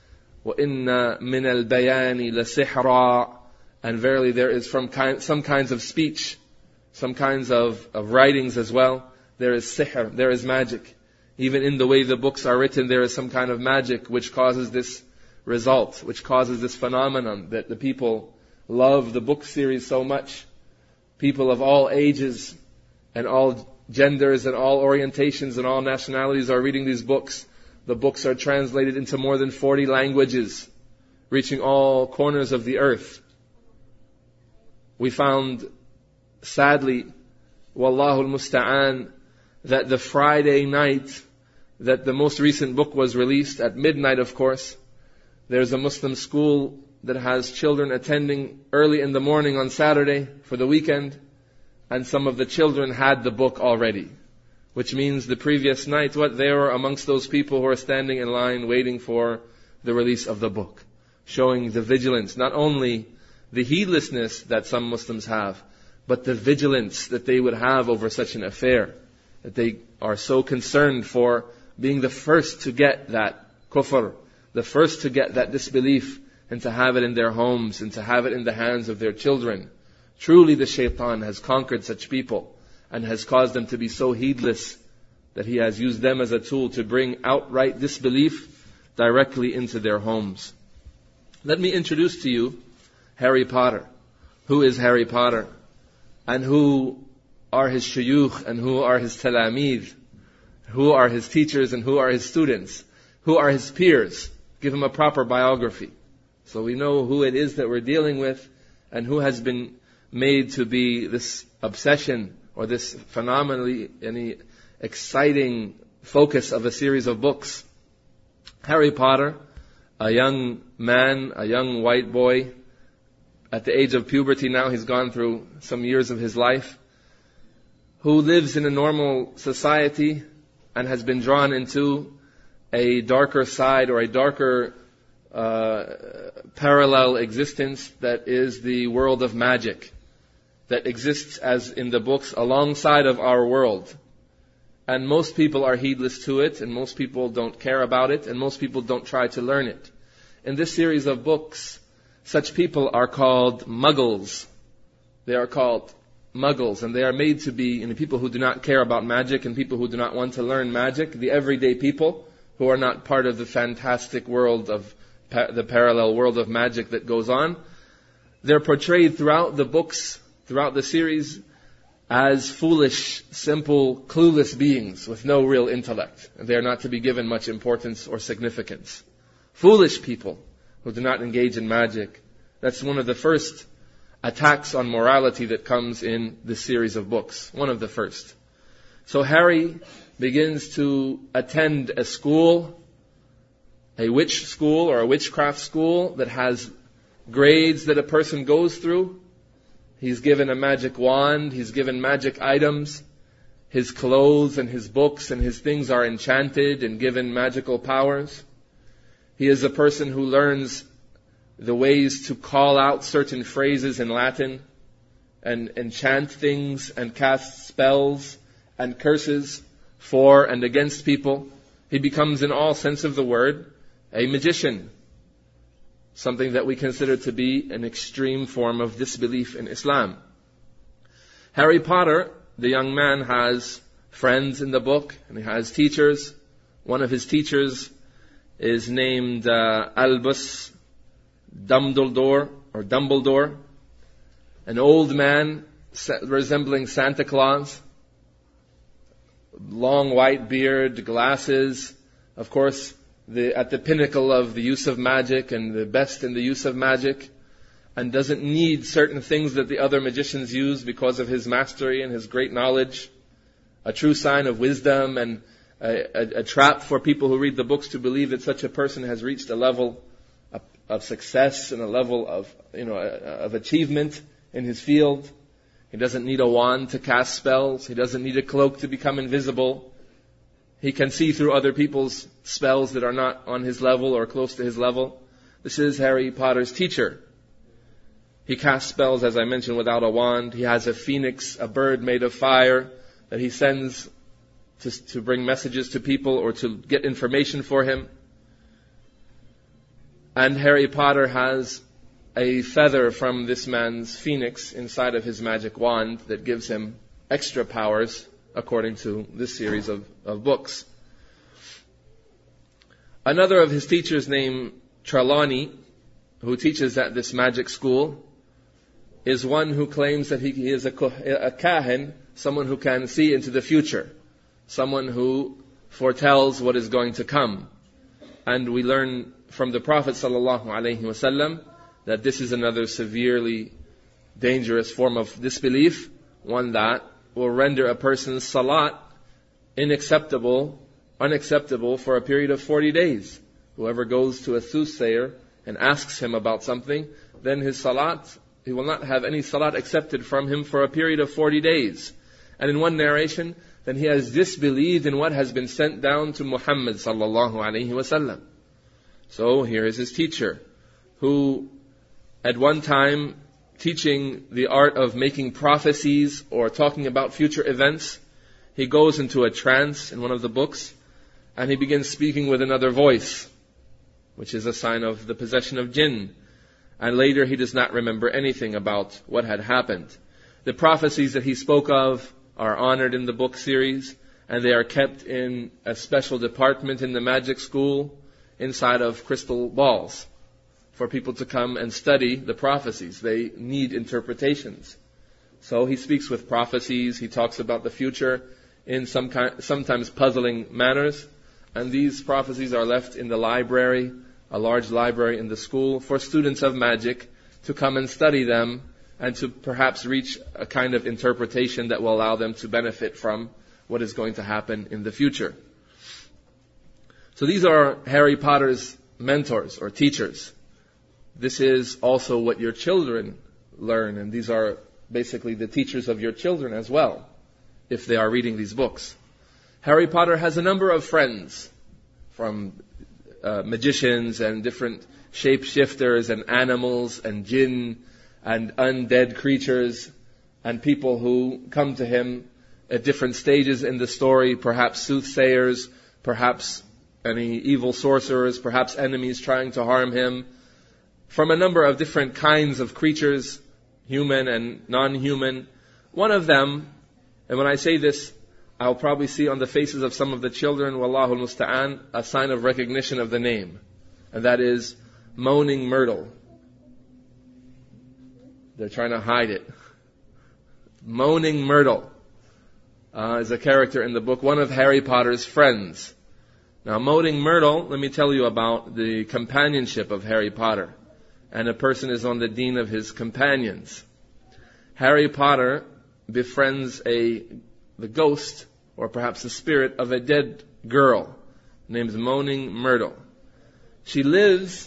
A: وَإِنَّ مِنَ الْبَيَانِ لَسِحْرًا. And verily there is from kind, some kinds of speech, some kinds of, of writings as well. There is sihr, there is magic. Even in the way the books are written, there is some kind of magic which causes this result, which causes this phenomenon that the people love the book series so much. People of all ages and all genders and all orientations and all nationalities are reading these books. The books are translated into more than forty languages, reaching all corners of the earth. We found, sadly, Wallahu al-Musta'an, that the Friday night that the most recent book was released, at midnight of course, there's a Muslim school that has children attending early in the morning on Saturday for the weekend, and some of the children had the book already. Which means the previous night, what, they were amongst those people who are standing in line waiting for the release of the book. Showing the vigilance, not only the heedlessness that some Muslims have, but the vigilance that they would have over such an affair. That they are so concerned for being the first to get that kufr, the first to get that disbelief, and to have it in their homes, and to have it in the hands of their children. Truly the shaitan has conquered such people, and has caused them to be so heedless that he has used them as a tool to bring outright disbelief directly into their homes. Let me introduce to you Harry Potter. Who is Harry Potter? And who are his shuyukh, and who are his talamid? Who are his teachers, and who are his students? Who are his peers? Give him a proper biography, so we know who it is that we're dealing with, and who has been made to be this obsession, or this phenomenally any exciting focus of a series of books. Harry Potter, a young man, a young white boy, at the age of puberty now, he's gone through some years of his life, who lives in a normal society and has been drawn into a darker side, or a darker uh, parallel existence, that is the world of magic, that exists, as in the books, alongside of our world. And most people are heedless to it, and most people don't care about it, and most people don't try to learn it. In this series of books, Such people are called muggles. They are called muggles, and they are made to be you know, people who do not care about magic and people who do not want to learn magic, the everyday people who are not part of the fantastic world of pa- the parallel world of magic that goes on. They're portrayed throughout the books, throughout the series, as foolish, simple, clueless beings with no real intellect. And they are not to be given much importance or significance. Foolish people who do not engage in magic. That's one of the first attacks on morality that comes in this series of books. One of the first. So Harry begins to attend a school, a witch school or a witchcraft school that has grades that a person goes through. He's given a magic wand, he's given magic items. His clothes and his books and his things are enchanted and given magical powers. He is a person who learns the ways to call out certain phrases in Latin and enchant things and cast spells and curses for and against people. He becomes, in all sense of the word, a magician. Something that we consider to be an extreme form of disbelief in Islam. Harry Potter, the young man, has friends in the book and he has teachers. One of his teachers is named uh, Albus Dumbledore or Dumbledore, an old man resembling Santa Claus, long white beard, glasses, of course, the, at the pinnacle of the use of magic and the best in the use of magic, and doesn't need certain things that the other magicians use because of his mastery and his great knowledge. A true sign of wisdom and a, a, a trap for people who read the books to believe that such a person has reached a level of success and a level of, you know, of achievement in his field. He doesn't need a wand to cast spells. He doesn't need a cloak to become invisible. He can see through other people's spells that are not on his level or close to his level. This is Harry Potter's teacher. He casts spells, as I mentioned, without a wand. He has a phoenix, a bird made of fire, that he sends to, to bring messages to people or to get information for him. And Harry Potter has a feather from this man's phoenix inside of his magic wand that gives him extra powers, according to this series of, of books. Another of his teachers named Trelawney, who teaches at this magic school, is one who claims that he, he is a, a kahin, someone who can see into the future, someone who foretells what is going to come. And we learn from the Prophet sallallahu alaihi wasallam that this is another severely dangerous form of disbelief, one that will render a person's salat unacceptable, unacceptable for a period of forty days. Whoever goes to a soothsayer and asks him about something, then his salat, he will not have any salat accepted from him for a period of forty days. And in one narration, then he has disbelieved in what has been sent down to Muhammad sallallahu alaihi wasallam. So here is his teacher, who at one time teaching the art of making prophecies or talking about future events, he goes into a trance in one of the books and he begins speaking with another voice, which is a sign of the possession of jinn. And later he does not remember anything about what had happened. The prophecies that he spoke of are honored in the book series, and they are kept in a special department in the magic school inside of crystal balls for people to come and study the prophecies. They need interpretations. So he speaks with prophecies, he talks about the future in some kind, sometimes puzzling manners, and these prophecies are left in the library, a large library in the school, for students of magic to come and study them and to perhaps reach a kind of interpretation that will allow them to benefit from what is going to happen in the future. So these are Harry Potter's mentors or teachers. This is also what your children learn, and these are basically the teachers of your children as well, if they are reading these books. Harry Potter has a number of friends, from uh, magicians and different shapeshifters and animals and jinn and undead creatures and people who come to him at different stages in the story, perhaps soothsayers, perhaps any evil sorcerers, perhaps enemies trying to harm him, from a number of different kinds of creatures, human and non-human. One of them, and when I say this, I'll probably see on the faces of some of the children, Wallahu musta'an, a sign of recognition of the name. And that is Moaning Myrtle. They're trying to hide it. Moaning Myrtle uh, is a character in the book, one of Harry Potter's friends. Now, Moaning Myrtle, let me tell you about the companionship of Harry Potter. And a person is on the deen of his companions. Harry Potter befriends a the ghost, or perhaps the spirit, of a dead girl named Moaning Myrtle. She lives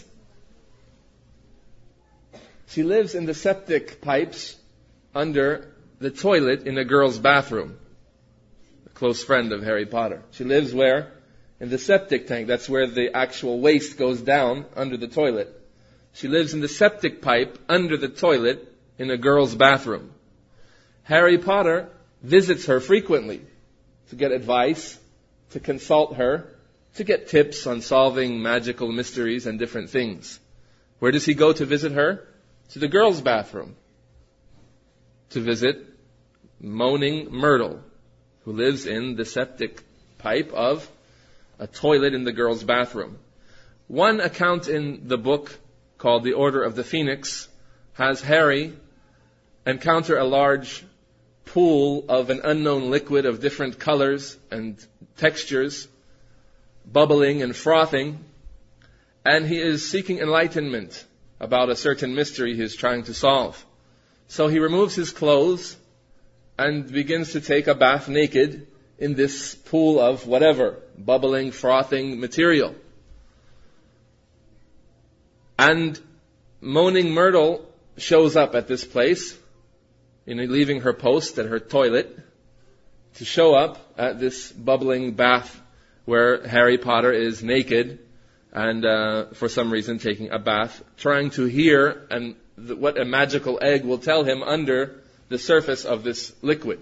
A: she lives in the septic pipes under the toilet in a girl's bathroom. A close friend of Harry Potter. She lives where? In the septic tank. That's where the actual waste goes down, under the toilet. She lives in the septic pipe under the toilet in a girl's bathroom. Harry Potter visits her frequently to get advice, to consult her, to get tips on solving magical mysteries and different things. Where does he go to visit her? To the girl's bathroom. To visit Moaning Myrtle, who lives in the septic pipe of a toilet in the girl's bathroom. One account in the book, called The Order of the Phoenix, has Harry encounter a large pool of an unknown liquid of different colors and textures, bubbling and frothing, and he is seeking enlightenment about a certain mystery he is trying to solve. So he removes his clothes and begins to take a bath naked in this pool of whatever, bubbling, frothing material. And Moaning Myrtle shows up at this place, you know, leaving her post at her toilet to show up at this bubbling bath where Harry Potter is naked and uh, for some reason taking a bath, trying to hear and th- what a magical egg will tell him under the surface of this liquid.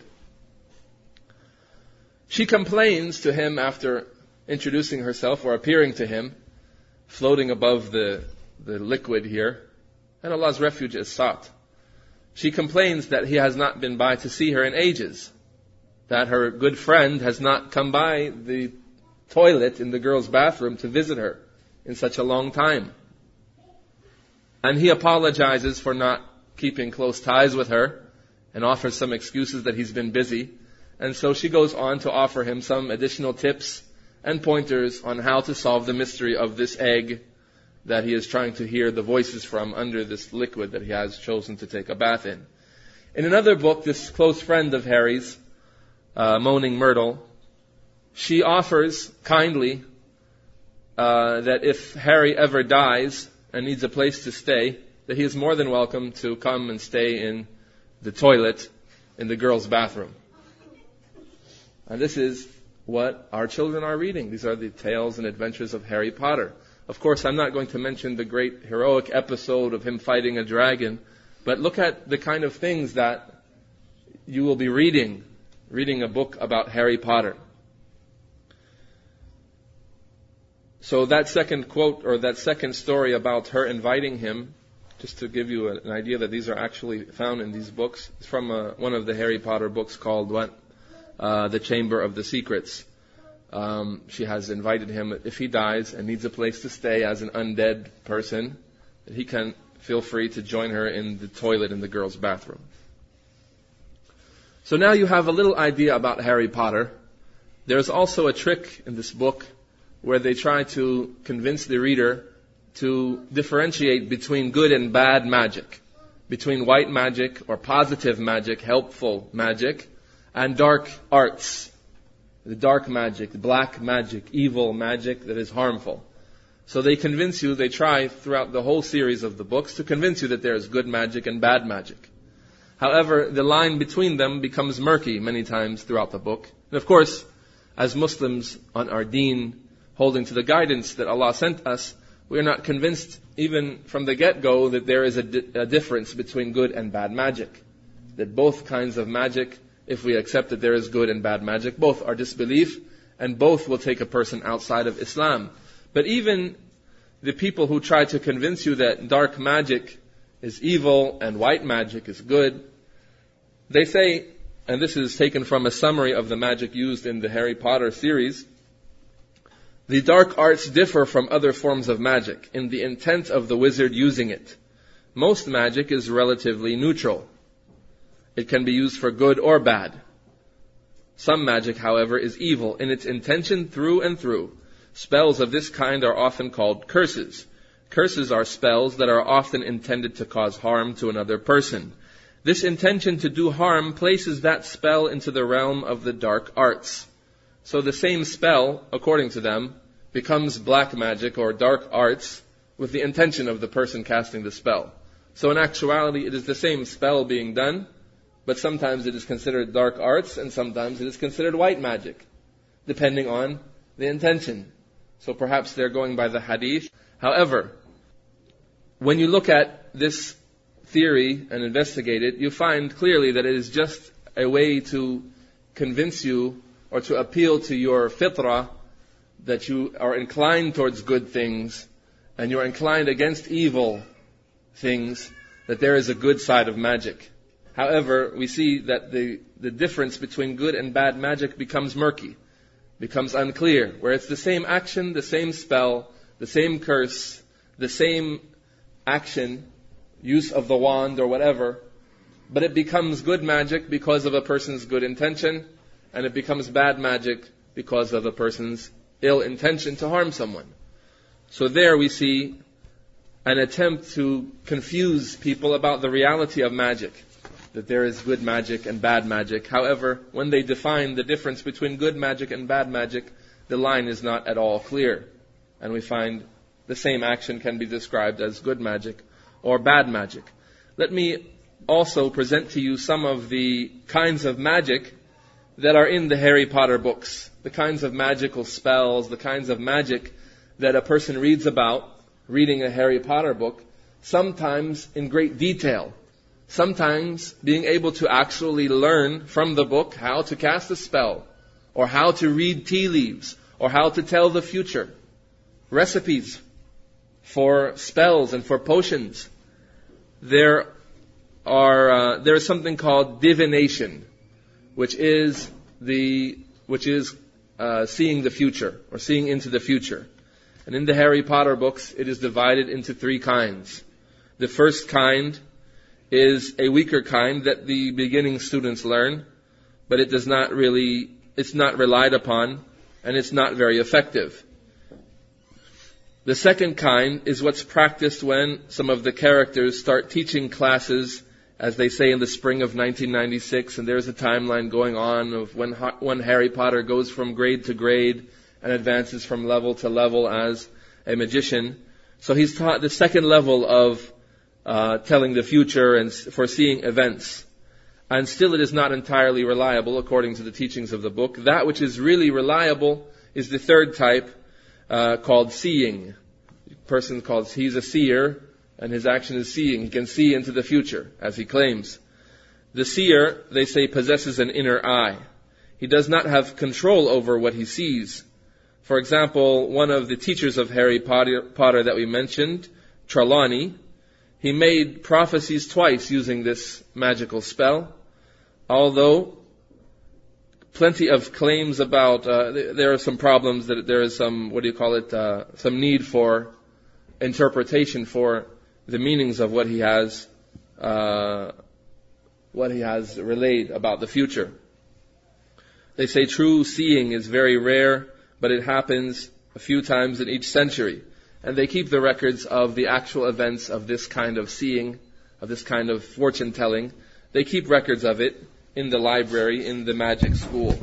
A: She complains to him after introducing herself or appearing to him, floating above the the liquid here, and Allah's refuge is sought. She complains that he has not been by to see her in ages, that her good friend has not come by the toilet in the girl's bathroom to visit her in such a long time. And he apologizes for not keeping close ties with her and offers some excuses that he's been busy. And so she goes on to offer him some additional tips and pointers on how to solve the mystery of this egg that he is trying to hear the voices from under this liquid that he has chosen to take a bath in. In another book, this close friend of Harry's, uh, Moaning Myrtle, she offers kindly uh, that if Harry ever dies and needs a place to stay, that he is more than welcome to come and stay in the toilet in the girl's bathroom. And this is what our children are reading. These are the tales and adventures of Harry Potter. Of course, I'm not going to mention the great heroic episode of him fighting a dragon, but look at the kind of things that you will be reading, reading a book about Harry Potter. So that second quote, or that second story about her inviting him, just to give you an idea that these are actually found in these books, it's from uh, one of the Harry Potter books called what? Uh, The Chamber of the Secrets. Um, she has invited him, if he dies and needs a place to stay as an undead person, that he can feel free to join her in the toilet in the girl's bathroom. So now you have a little idea about Harry Potter. There's also a trick in this book where they try to convince the reader to differentiate between good and bad magic, between white magic or positive magic, helpful magic, and dark arts. The dark magic, the black magic, evil magic that is harmful. So they convince you, they try throughout the whole series of the books to convince you that there is good magic and bad magic. However, the line between them becomes murky many times throughout the book. And of course, as Muslims on our deen, holding to the guidance that Allah sent us, we are not convinced even from the get-go that there is a, di- a difference between good and bad magic. That both kinds of magic, if we accept that there is good and bad magic, both are disbelief, and both will take a person outside of Islam. But even the people who try to convince you that dark magic is evil and white magic is good, they say, and this is taken from a summary of the magic used in the Harry Potter series, the dark arts differ from other forms of magic in the intent of the wizard using it. Most magic is relatively neutral. It can be used for good or bad. Some magic, however, is evil in its intention through and through. Spells of this kind are often called curses. Curses are spells that are often intended to cause harm to another person. This intention to do harm places that spell into the realm of the dark arts. So the same spell, according to them, becomes black magic or dark arts with the intention of the person casting the spell. So in actuality, it is the same spell being done, but sometimes it is considered dark arts and sometimes it is considered white magic, depending on the intention. So perhaps they're going by the hadith. However, when you look at this theory and investigate it, you find clearly that it is just a way to convince you or to appeal to your fitrah that you are inclined towards good things and you're inclined against evil things, that there is a good side of magic. However, we see that the, the difference between good and bad magic becomes murky, becomes unclear, where it's the same action, the same spell, the same curse, the same action, use of the wand or whatever, but it becomes good magic because of a person's good intention, and it becomes bad magic because of a person's ill intention to harm someone. So there we see an attempt to confuse people about the reality of magic, that there is good magic and bad magic. However, when they define the difference between good magic and bad magic, the line is not at all clear. And we find the same action can be described as good magic or bad magic. Let me also present to you some of the kinds of magic that are in the Harry Potter books, the kinds of magical spells, the kinds of magic that a person reads about reading a Harry Potter book, sometimes in great detail, sometimes being able to actually learn from the book how to cast a spell, or how to read tea leaves, or how to tell the future, recipes for spells and for potions. There are uh, there is something called divination, which is the which is uh, seeing the future or seeing into the future. And in the Harry Potter books, it is divided into three kinds. The first kind is a weaker kind that the beginning students learn, but it does not really, it's not relied upon, and it's not very effective. The second kind is what's practiced when some of the characters start teaching classes, as they say in the spring of nineteen ninety-six, and there's a timeline going on of when when Harry Potter goes from grade to grade and advances from level to level as a magician. So he's taught the second level of uh, telling the future and foreseeing events. And still it is not entirely reliable according to the teachings of the book. That which is really reliable is the third type, uh, called seeing. A person calls, he's a seer, and his action is seeing. He can see into the future, as he claims. The seer, they say, possesses an inner eye. He does not have control over what he sees. For example, one of the teachers of Harry Potter, Potter that we mentioned, Trelawney, he made prophecies twice using this magical spell, although plenty of claims about, uh, there are some problems, that there is some, what do you call it, uh, some need for interpretation for the meanings of what he has, uh, what he has relayed about the future. They say true seeing is very rare, but it happens a few times in each century. And they keep the records of the actual events of this kind of seeing, of this kind of fortune telling. They keep records of it in the library, in the magic school.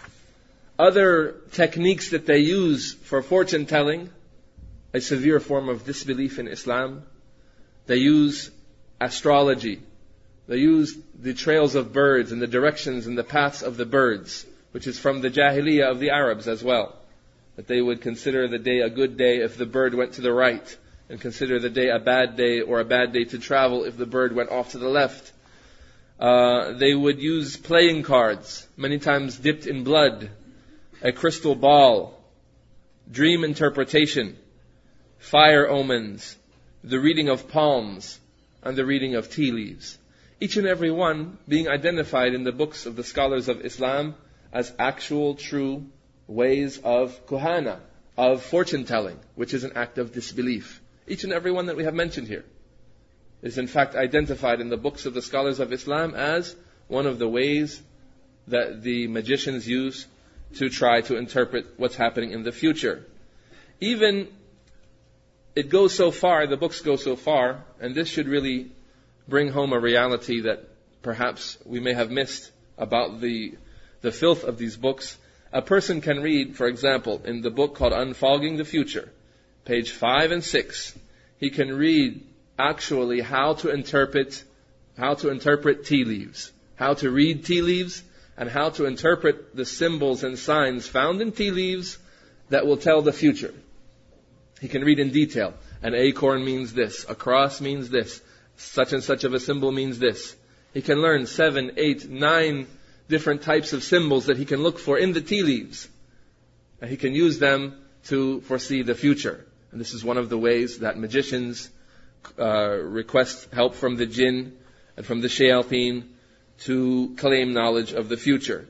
A: Other techniques that they use for fortune telling, a severe form of disbelief in Islam, they use astrology. They use the trails of birds and the directions and the paths of the birds, which is from the Jahiliyyah of the Arabs as well. That they would consider the day a good day if the bird went to the right, and consider the day a bad day or a bad day to travel if the bird went off to the left. Uh, they would use playing cards, many times dipped in blood, a crystal ball, dream interpretation, fire omens, the reading of palms, and the reading of tea leaves. Each and every one being identified in the books of the scholars of Islam as actual, true ways of kuhana, of fortune telling, which is an act of disbelief. Each and every one that we have mentioned here is in fact identified in the books of the scholars of Islam as one of the ways that the magicians use to try to interpret what's happening in the future. Even it goes so far, the books go so far, and this should really bring home a reality that perhaps we may have missed about the the filth of these books. A person can read, for example, in the book called Unfogging the Future, page five and six, he can read actually how to interpret how to interpret tea leaves, how to read tea leaves, and how to interpret the symbols and signs found in tea leaves that will tell the future. He can read in detail. An acorn means this, a cross means this, such and such of a symbol means this. He can learn seven, eight, nine different types of symbols that he can look for in the tea leaves. And he can use them to foresee the future. And this is one of the ways that magicians uh, request help from the jinn and from the shayateen to claim knowledge of the future.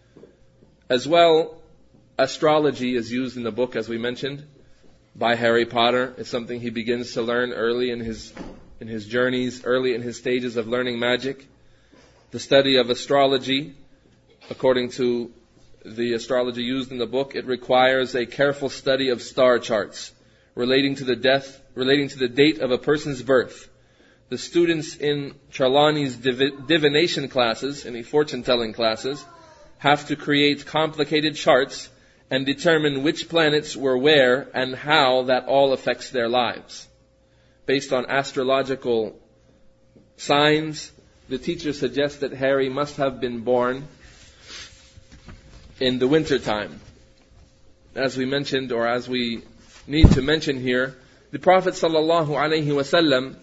A: As well, astrology is used in the book, as we mentioned, by Harry Potter. It's something he begins to learn early in his in his journeys, early in his stages of learning magic. The study of astrology, according to the astrology used in the book, it requires a careful study of star charts relating to the death, relating to the date of a person's birth. The students in Charlani's div- divination classes, in the fortune-telling classes, have to create complicated charts and determine which planets were where and how that all affects their lives. Based on astrological signs, the teacher suggests that Harry must have been born in the winter time. As we mentioned, or as we need to mention here, the Prophet sallallahu alaihi wasallam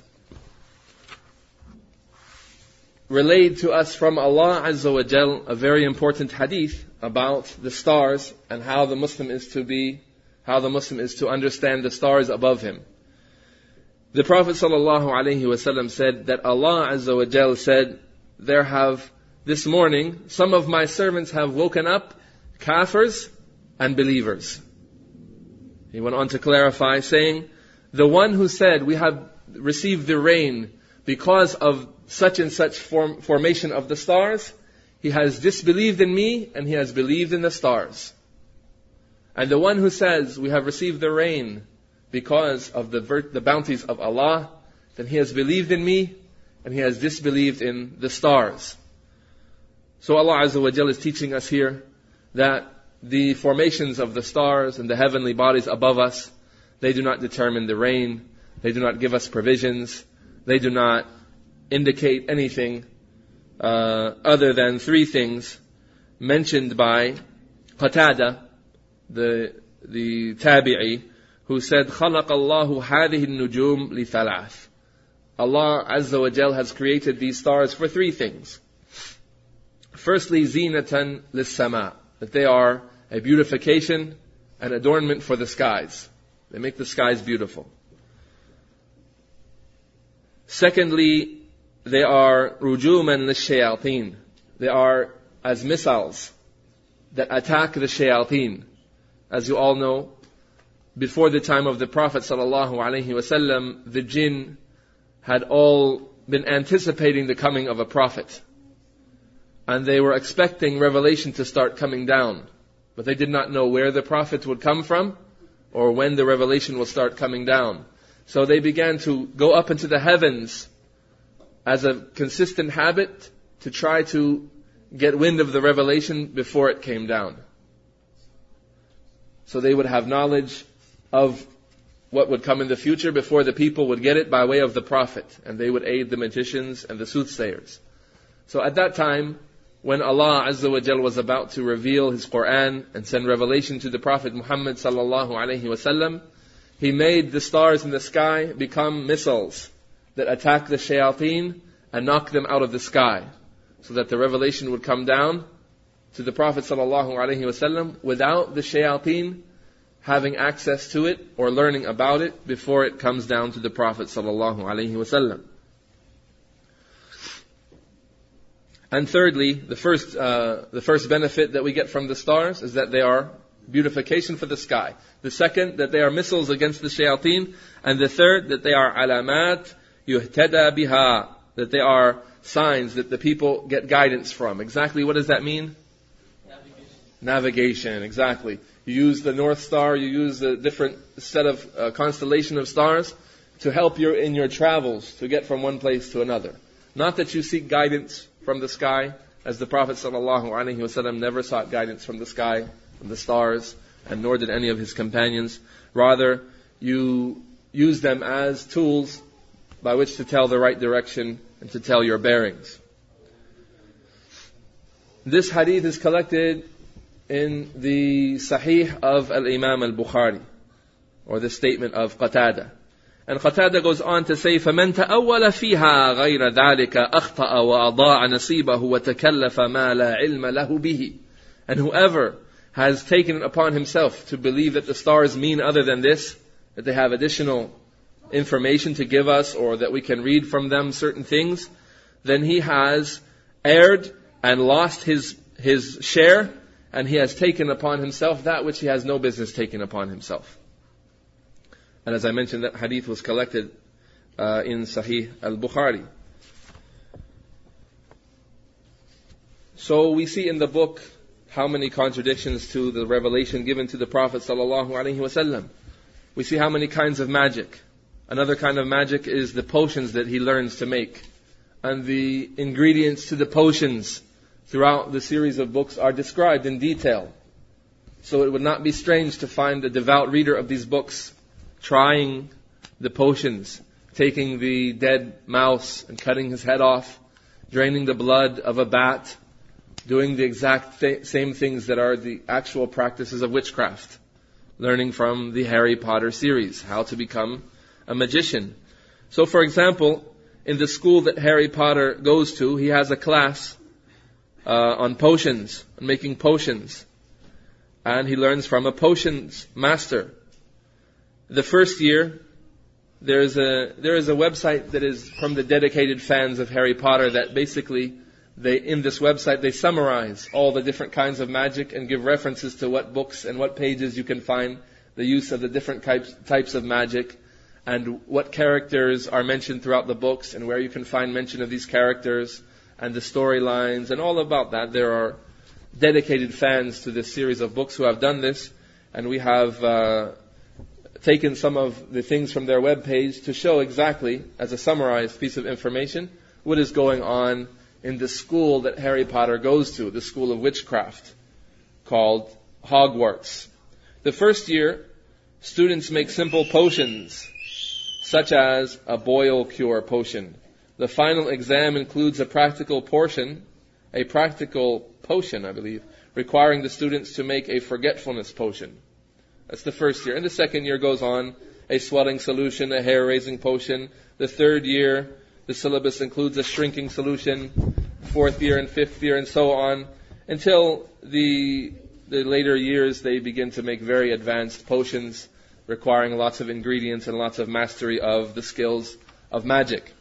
A: relayed to us from Allah Azza wa Jal a very important hadith about the stars and how the Muslim is to be, how the Muslim is to understand the stars above him. The Prophet sallallahu alaihi wasallam said that Allah Azza wa Jal said, there have, this morning, some of my servants have woken up kafirs and believers. He went on to clarify, saying, the one who said, we have received the rain because of such and such form, formation of the stars, he has disbelieved in me and he has believed in the stars. And the one who says, we have received the rain because of the, ver- the bounties of Allah, then he has believed in me and he has disbelieved in the stars. So Allah Azza wa Jal is teaching us here that the formations of the stars and the heavenly bodies above us, they do not determine the rain, they do not give us provisions, they do not indicate anything uh, other than three things mentioned by Qatada, the the tabi'i, who said, خَلَقَ اللَّهُ هَذِهِ النُّجُومِ لِثَلَاثٍ. Allah Azza wa Jal has created these stars for three things. Firstly, زِينَةً لِلسَّمَاءِ, that they are a beautification and adornment for the skies. They make the skies beautiful. Secondly, they are rujuman lishayateen. They are as missiles that attack the shayateen. As you all know, before the time of the Prophet sallallahu alaihi wasallam, the jinn had all been anticipating the coming of a prophet. And they were expecting revelation to start coming down. But they did not know where the prophet would come from or when the revelation will start coming down. So they began to go up into the heavens as a consistent habit to try to get wind of the revelation before it came down. So they would have knowledge of what would come in the future before the people would get it by way of the Prophet. And they would aid the magicians and the soothsayers. So at that time, when Allah Azza wa Jal was about to reveal His Qur'an and send revelation to the Prophet Muhammad sallallahu alaihi wasallam, He made the stars in the sky become missiles that attack the shayateen and knock them out of the sky, so that the revelation would come down to the Prophet sallallahu alaihi wasallam without the shayateen having access to it or learning about it before it comes down to the Prophet sallallahu alaihi wasallam. And thirdly, the first uh, the first benefit that we get from the stars is that they are beautification for the sky. The second, that they are missiles against the shayateen. And the third, that they are alamat yuhtada biha, that they are signs that the people get guidance from. Exactly what does that mean? Navigation. Navigation, exactly. You use the North Star, you use a different set of uh, constellation of stars to help you in your travels to get from one place to another. Not that you seek guidance from the sky, as the Prophet ﷺ never sought guidance from the sky, from the stars, and nor did any of his companions. Rather, you use them as tools by which to tell the right direction and to tell your bearings. This hadith is collected in the Sahih of Al-Imam Al-Bukhari, or the statement of Qatada. And Qatada goes on to say, فَمَنْ تَأَوَّلَ فِيهَا غَيْرَ ذَلِكَ أَخْطَأَ وَأَضَاعَ نَصِيبَهُ وَتَكَلَّفَ مَا لَا عِلْمَ لَهُ بِهِ. And whoever has taken it upon himself to believe that the stars mean other than this, that they have additional information to give us, or that we can read from them certain things, then he has erred and lost his his share, and he has taken upon himself that which he has no business taking upon himself. And as I mentioned, that hadith was collected uh, in Sahih al-Bukhari. So we see in the book how many contradictions to the revelation given to the Prophet sallallahu alaihi wasallam. We see how many kinds of magic. Another kind of magic is the potions that he learns to make. And the ingredients to the potions throughout the series of books are described in detail. So it would not be strange to find a devout reader of these books trying the potions, taking the dead mouse and cutting his head off, draining the blood of a bat, doing the exact th- same things that are the actual practices of witchcraft, learning from the Harry Potter series, how to become a magician. So for example, in the school that Harry Potter goes to, he has a class uh, on potions, on making potions. And he learns from a potions master. The first year, there is a there is a website that is from the dedicated fans of Harry Potter that basically, they in this website, they summarize all the different kinds of magic and give references to what books and what pages you can find the use of the different types, types of magic, and what characters are mentioned throughout the books, and where you can find mention of these characters, and the storylines, and all about that. There are dedicated fans to this series of books who have done this, and we have uh, taken some of the things from their web page to show exactly, as a summarized piece of information, what is going on in the school that Harry Potter goes to, the school of witchcraft, called Hogwarts. The first year, students make simple potions, such as a boil cure potion. The final exam includes a practical portion, a practical potion, I believe, requiring the students to make a forgetfulness potion. That's the first year. And the second year goes on, a swelling solution, a hair-raising potion. The third year, the syllabus includes a shrinking solution. Fourth year and fifth year and so on. Until the the later years, they begin to make very advanced potions, requiring lots of ingredients and lots of mastery of the skills of magic.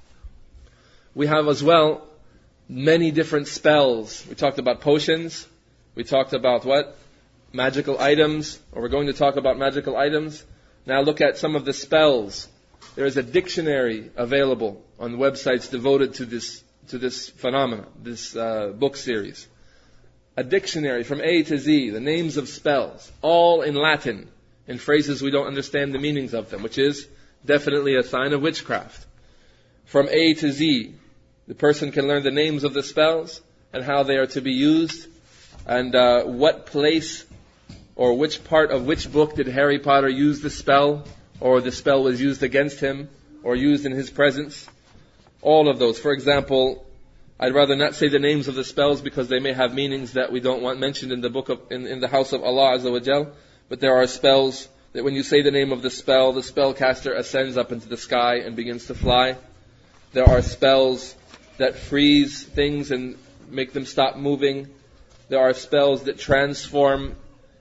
A: We have as well many different spells. We talked about potions. We talked about what? Magical items. Or we're going to talk about magical items. Now look at some of the spells. There is a dictionary available on websites devoted to this to this phenomena, this uh, book series. A dictionary from A to Z, the names of spells, all in Latin, in phrases we don't understand the meanings of them, which is definitely a sign of witchcraft. From A to Z, the person can learn the names of the spells and how they are to be used, and uh, what place or which part of which book did Harry Potter use the spell, or the spell was used against him, or used in his presence. All of those. For example, I'd rather not say the names of the spells because they may have meanings that we don't want mentioned in the book of, in, in the house of Allah Azza wa Jal. But there are spells that when you say the name of the spell, the spellcaster ascends up into the sky and begins to fly. There are spells that freeze things and make them stop moving. There are spells that transform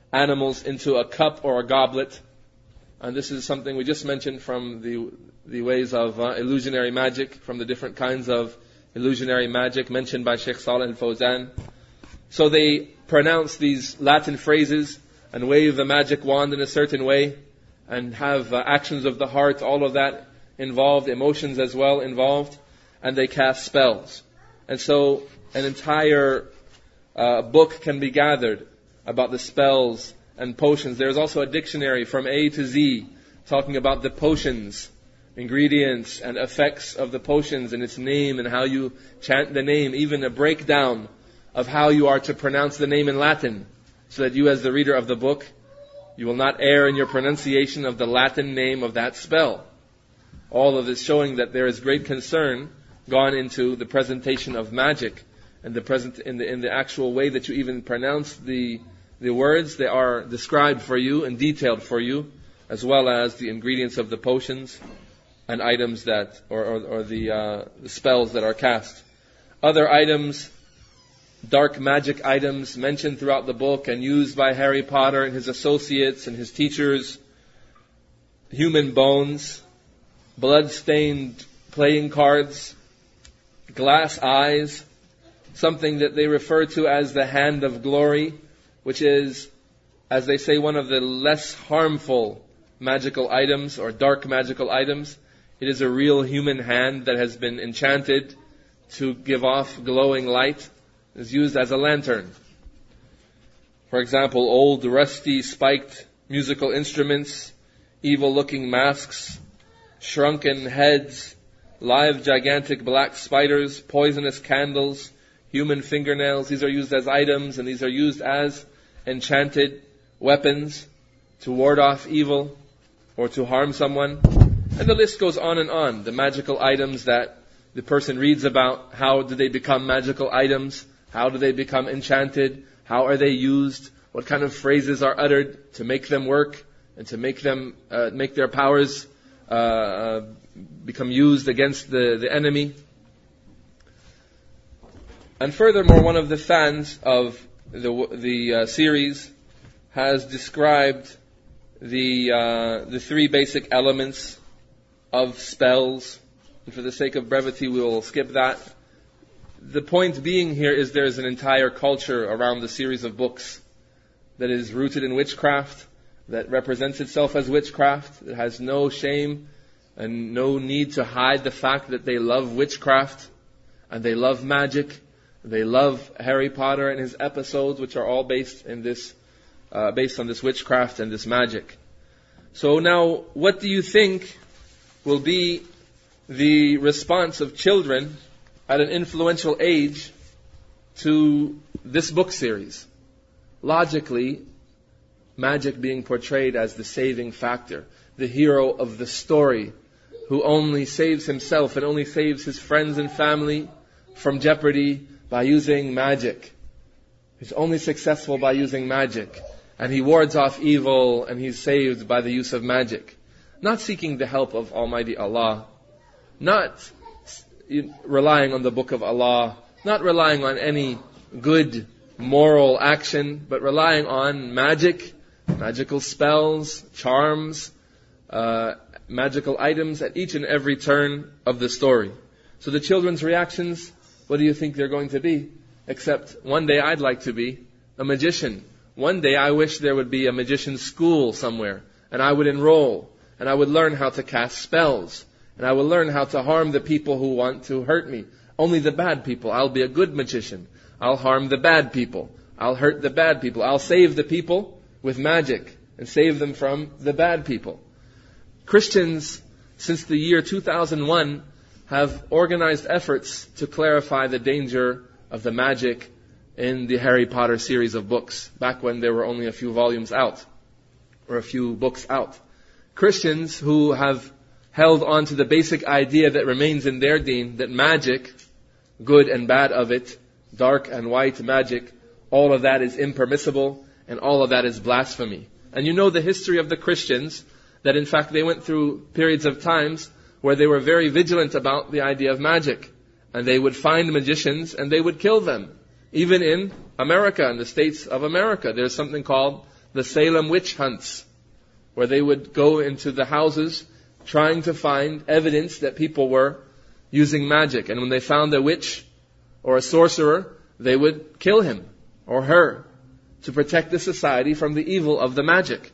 A: animals into a cup or a goblet. And this is something we just mentioned from the the ways of uh, illusionary magic, from the different kinds of illusionary magic mentioned by Sheikh Saleh Al-Fawzan. So they pronounce these Latin phrases and wave the magic wand in a certain way and have uh, actions of the heart, all of that involved, emotions as well involved, and they cast spells. And so an entire uh, book can be gathered about the spells and potions. There's also a dictionary from A to Z talking about the potions, ingredients and effects of the potions and its name and how you chant the name, even a breakdown of how you are to pronounce the name in Latin, so that you as the reader of the book, you will not err in your pronunciation of the Latin name of that spell. All of this showing that there is great concern gone into the presentation of magic and the present in the in the actual way that you even pronounce the the words. They are described for you and detailed for you, as well as the ingredients of the potions and items that, or, or, or the, uh, the spells that are cast. Other items, dark magic items mentioned throughout the book and used by Harry Potter and his associates and his teachers, human bones, blood-stained playing cards, glass eyes, something that they refer to as the hand of glory, which is, as they say, one of the less harmful magical items or dark magical items. It is a real human hand that has been enchanted to give off glowing light. It is used as a lantern. For example, old rusty spiked musical instruments, evil-looking masks, shrunken heads, live gigantic black spiders, poisonous candles, human fingernails. These are used as items, and these are used as enchanted weapons to ward off evil or to harm someone. And the list goes on and on. The magical items that the person reads about, how do they become magical items? How do they become enchanted? How are they used? What kind of phrases are uttered to make them work and to make them uh, make their powers uh, uh, become used against the, the enemy? And furthermore, one of the fans of the the uh, series has described the uh, the three basic elements of spells. And for the sake of brevity, we will skip that. The point being here is there is an entire culture around the series of books that is rooted in witchcraft, that represents itself as witchcraft, that has no shame and no need to hide the fact that they love witchcraft and they love magic. They love Harry Potter and his episodes, which are all based in this, uh, based on this witchcraft and this magic. So now, what do you think will be the response of children at an influential age to this book series? Logically, magic being portrayed as the saving factor, the hero of the story, who only saves himself and only saves his friends and family from jeopardy by using magic. He's only successful by using magic. And he wards off evil and he's saved by the use of magic. Not seeking the help of Almighty Allah. Not relying on the Book of Allah. Not relying on any good moral action, but relying on magic, magical spells, charms, uh, magical items at each and every turn of the story. So the children's reactions, what do you think they're going to be? Except one day I'd like to be a magician. One day I wish there would be a magician school somewhere, and I would enroll, and I would learn how to cast spells, and I would learn how to harm the people who want to hurt me. Only the bad people. I'll be a good magician. I'll harm the bad people. I'll hurt the bad people. I'll save the people with magic and save them from the bad people. Christians, since the year two thousand one, have organized efforts to clarify the danger of the magic in the Harry Potter series of books, back when there were only a few volumes out, or a few books out. Christians who have held on to the basic idea that remains in their deen, that magic, good and bad of it, dark and white magic, all of that is impermissible, and all of that is blasphemy. And you know the history of the Christians, that in fact they went through periods of times where they were very vigilant about the idea of magic. And they would find magicians and they would kill them. Even in America, in the States of America, there's something called the Salem witch hunts, where they would go into the houses trying to find evidence that people were using magic. And when they found a witch or a sorcerer, they would kill him or her to protect the society from the evil of the magic.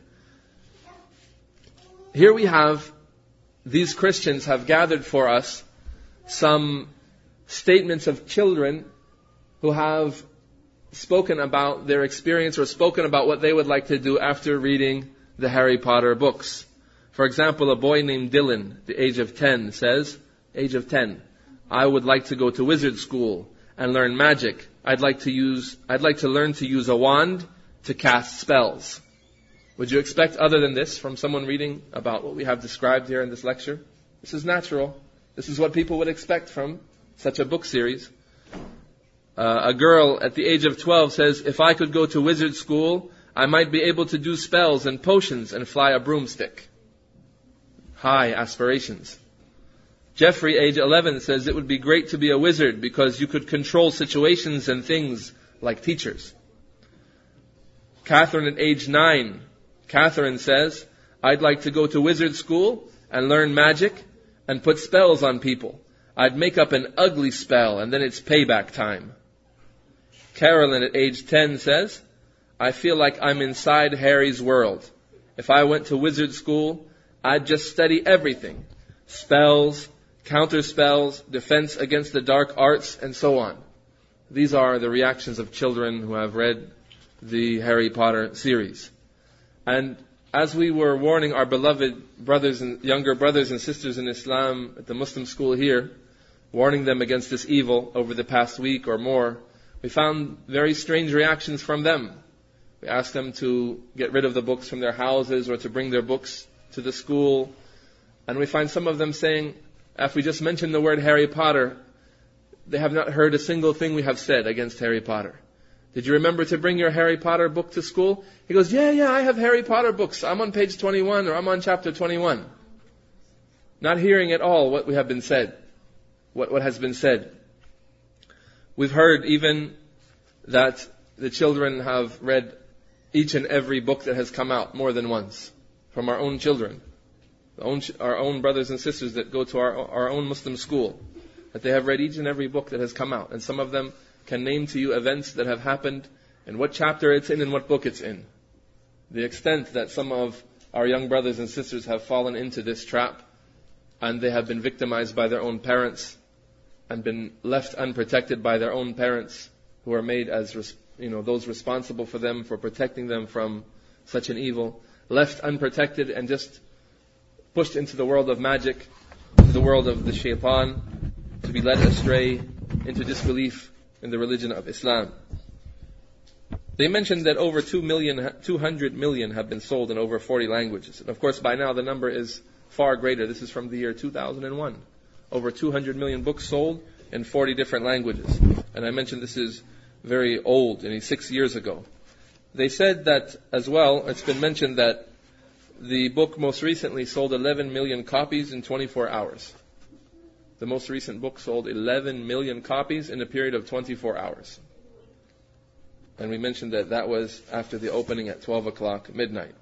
A: Here we have, these Christians have gathered for us some statements of children who have spoken about their experience or spoken about what they would like to do after reading the Harry Potter books. For example, a boy named Dylan, the age of ten, says, age of ten, I would like to go to wizard school and learn magic. I'd like to use, I'd like to learn to use a wand to cast spells. Would you expect other than this from someone reading about what we have described here in this lecture? This is natural. This is what people would expect from such a book series. Uh, a girl at the age of twelve says, if I could go to wizard school, I might be able to do spells and potions and fly a broomstick. High aspirations. Jeffrey, age eleven, says it would be great to be a wizard because you could control situations and things like teachers. Catherine at age nine, Catherine says, I'd like to go to wizard school and learn magic and put spells on people. I'd make up an ugly spell and then it's payback time. Carolyn at age ten says, I feel like I'm inside Harry's world. If I went to wizard school, I'd just study everything. Spells, counter spells, defense against the dark arts, and so on. These are the reactions of children who have read the Harry Potter series. And as we were warning our beloved brothers and younger brothers and sisters in Islam at the Muslim school here, warning them against this evil over the past week or more, we found very strange reactions from them. We asked them to get rid of the books from their houses or to bring their books to the school. And we find some of them saying, if we just mention the word Harry Potter, they have not heard a single thing we have said against Harry Potter. Did you remember to bring your Harry Potter book to school? He goes, yeah, yeah, I have Harry Potter books. I'm on page twenty-one or I'm on chapter twenty-one. Not hearing at all what we have been said, what, what has been said. We've heard even that the children have read each and every book that has come out more than once from our own children, our own, our own brothers and sisters that go to our, our own Muslim school, that they have read each and every book that has come out. And some of them can name to you events that have happened and what chapter it's in and what book it's in. The extent that some of our young brothers and sisters have fallen into this trap and they have been victimized by their own parents and been left unprotected by their own parents who are made as, you know, those responsible for them, for protecting them from such an evil, left unprotected and just pushed into the world of magic, into the world of the shaitan, to be led astray into disbelief in the religion of Islam. They mentioned that over two million, two hundred million have been sold in over forty languages. And of course, by now the number is far greater. This is from the year two thousand one. Over two hundred million books sold in forty different languages. And I mentioned this is very old, only six years ago. They said that as well, it's been mentioned that the book most recently sold eleven million copies in twenty-four hours. The most recent book sold eleven million copies in a period of twenty-four hours. And we mentioned that that was after the opening at twelve o'clock midnight.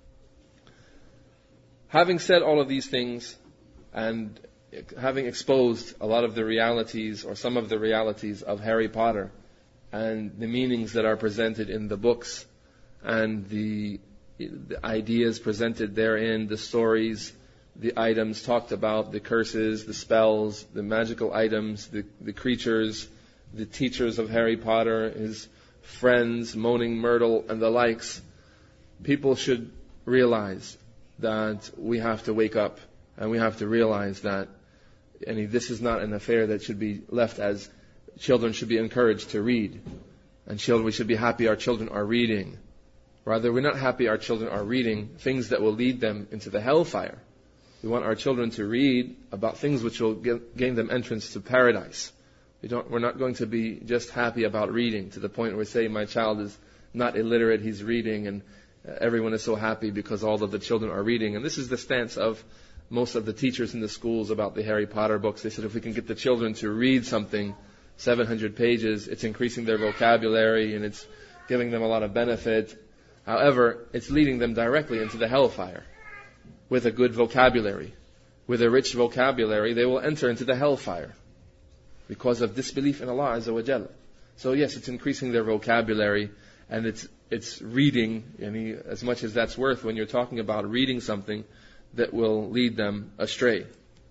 A: Having said all of these things and having exposed a lot of the realities or some of the realities of Harry Potter and the meanings that are presented in the books and the, the ideas presented therein, the stories, the items talked about, the curses, the spells, the magical items, the, the creatures, the teachers of Harry Potter, his friends, Moaning Myrtle, and the likes, people should realize that we have to wake up and we have to realize that and this is not an affair that should be left as children should be encouraged to read. And children, we should be happy our children are reading. Rather, we're not happy our children are reading things that will lead them into the hellfire. We want our children to read about things which will gain them entrance to paradise. We don't, we're not going to be just happy about reading to the point where we say, my child is not illiterate, he's reading, and everyone is so happy because all of the children are reading. And this is the stance of most of the teachers in the schools about the Harry Potter books. They said if we can get the children to read something, seven hundred pages, it's increasing their vocabulary and it's giving them a lot of benefit. However, it's leading them directly into the hellfire. With a good vocabulary, with a rich vocabulary, they will enter into the hellfire because of disbelief in Allah Azza wa Jalla. So yes, it's increasing their vocabulary, and it's it's reading, yani, as much as that's worth when you're talking about reading something that will lead them astray.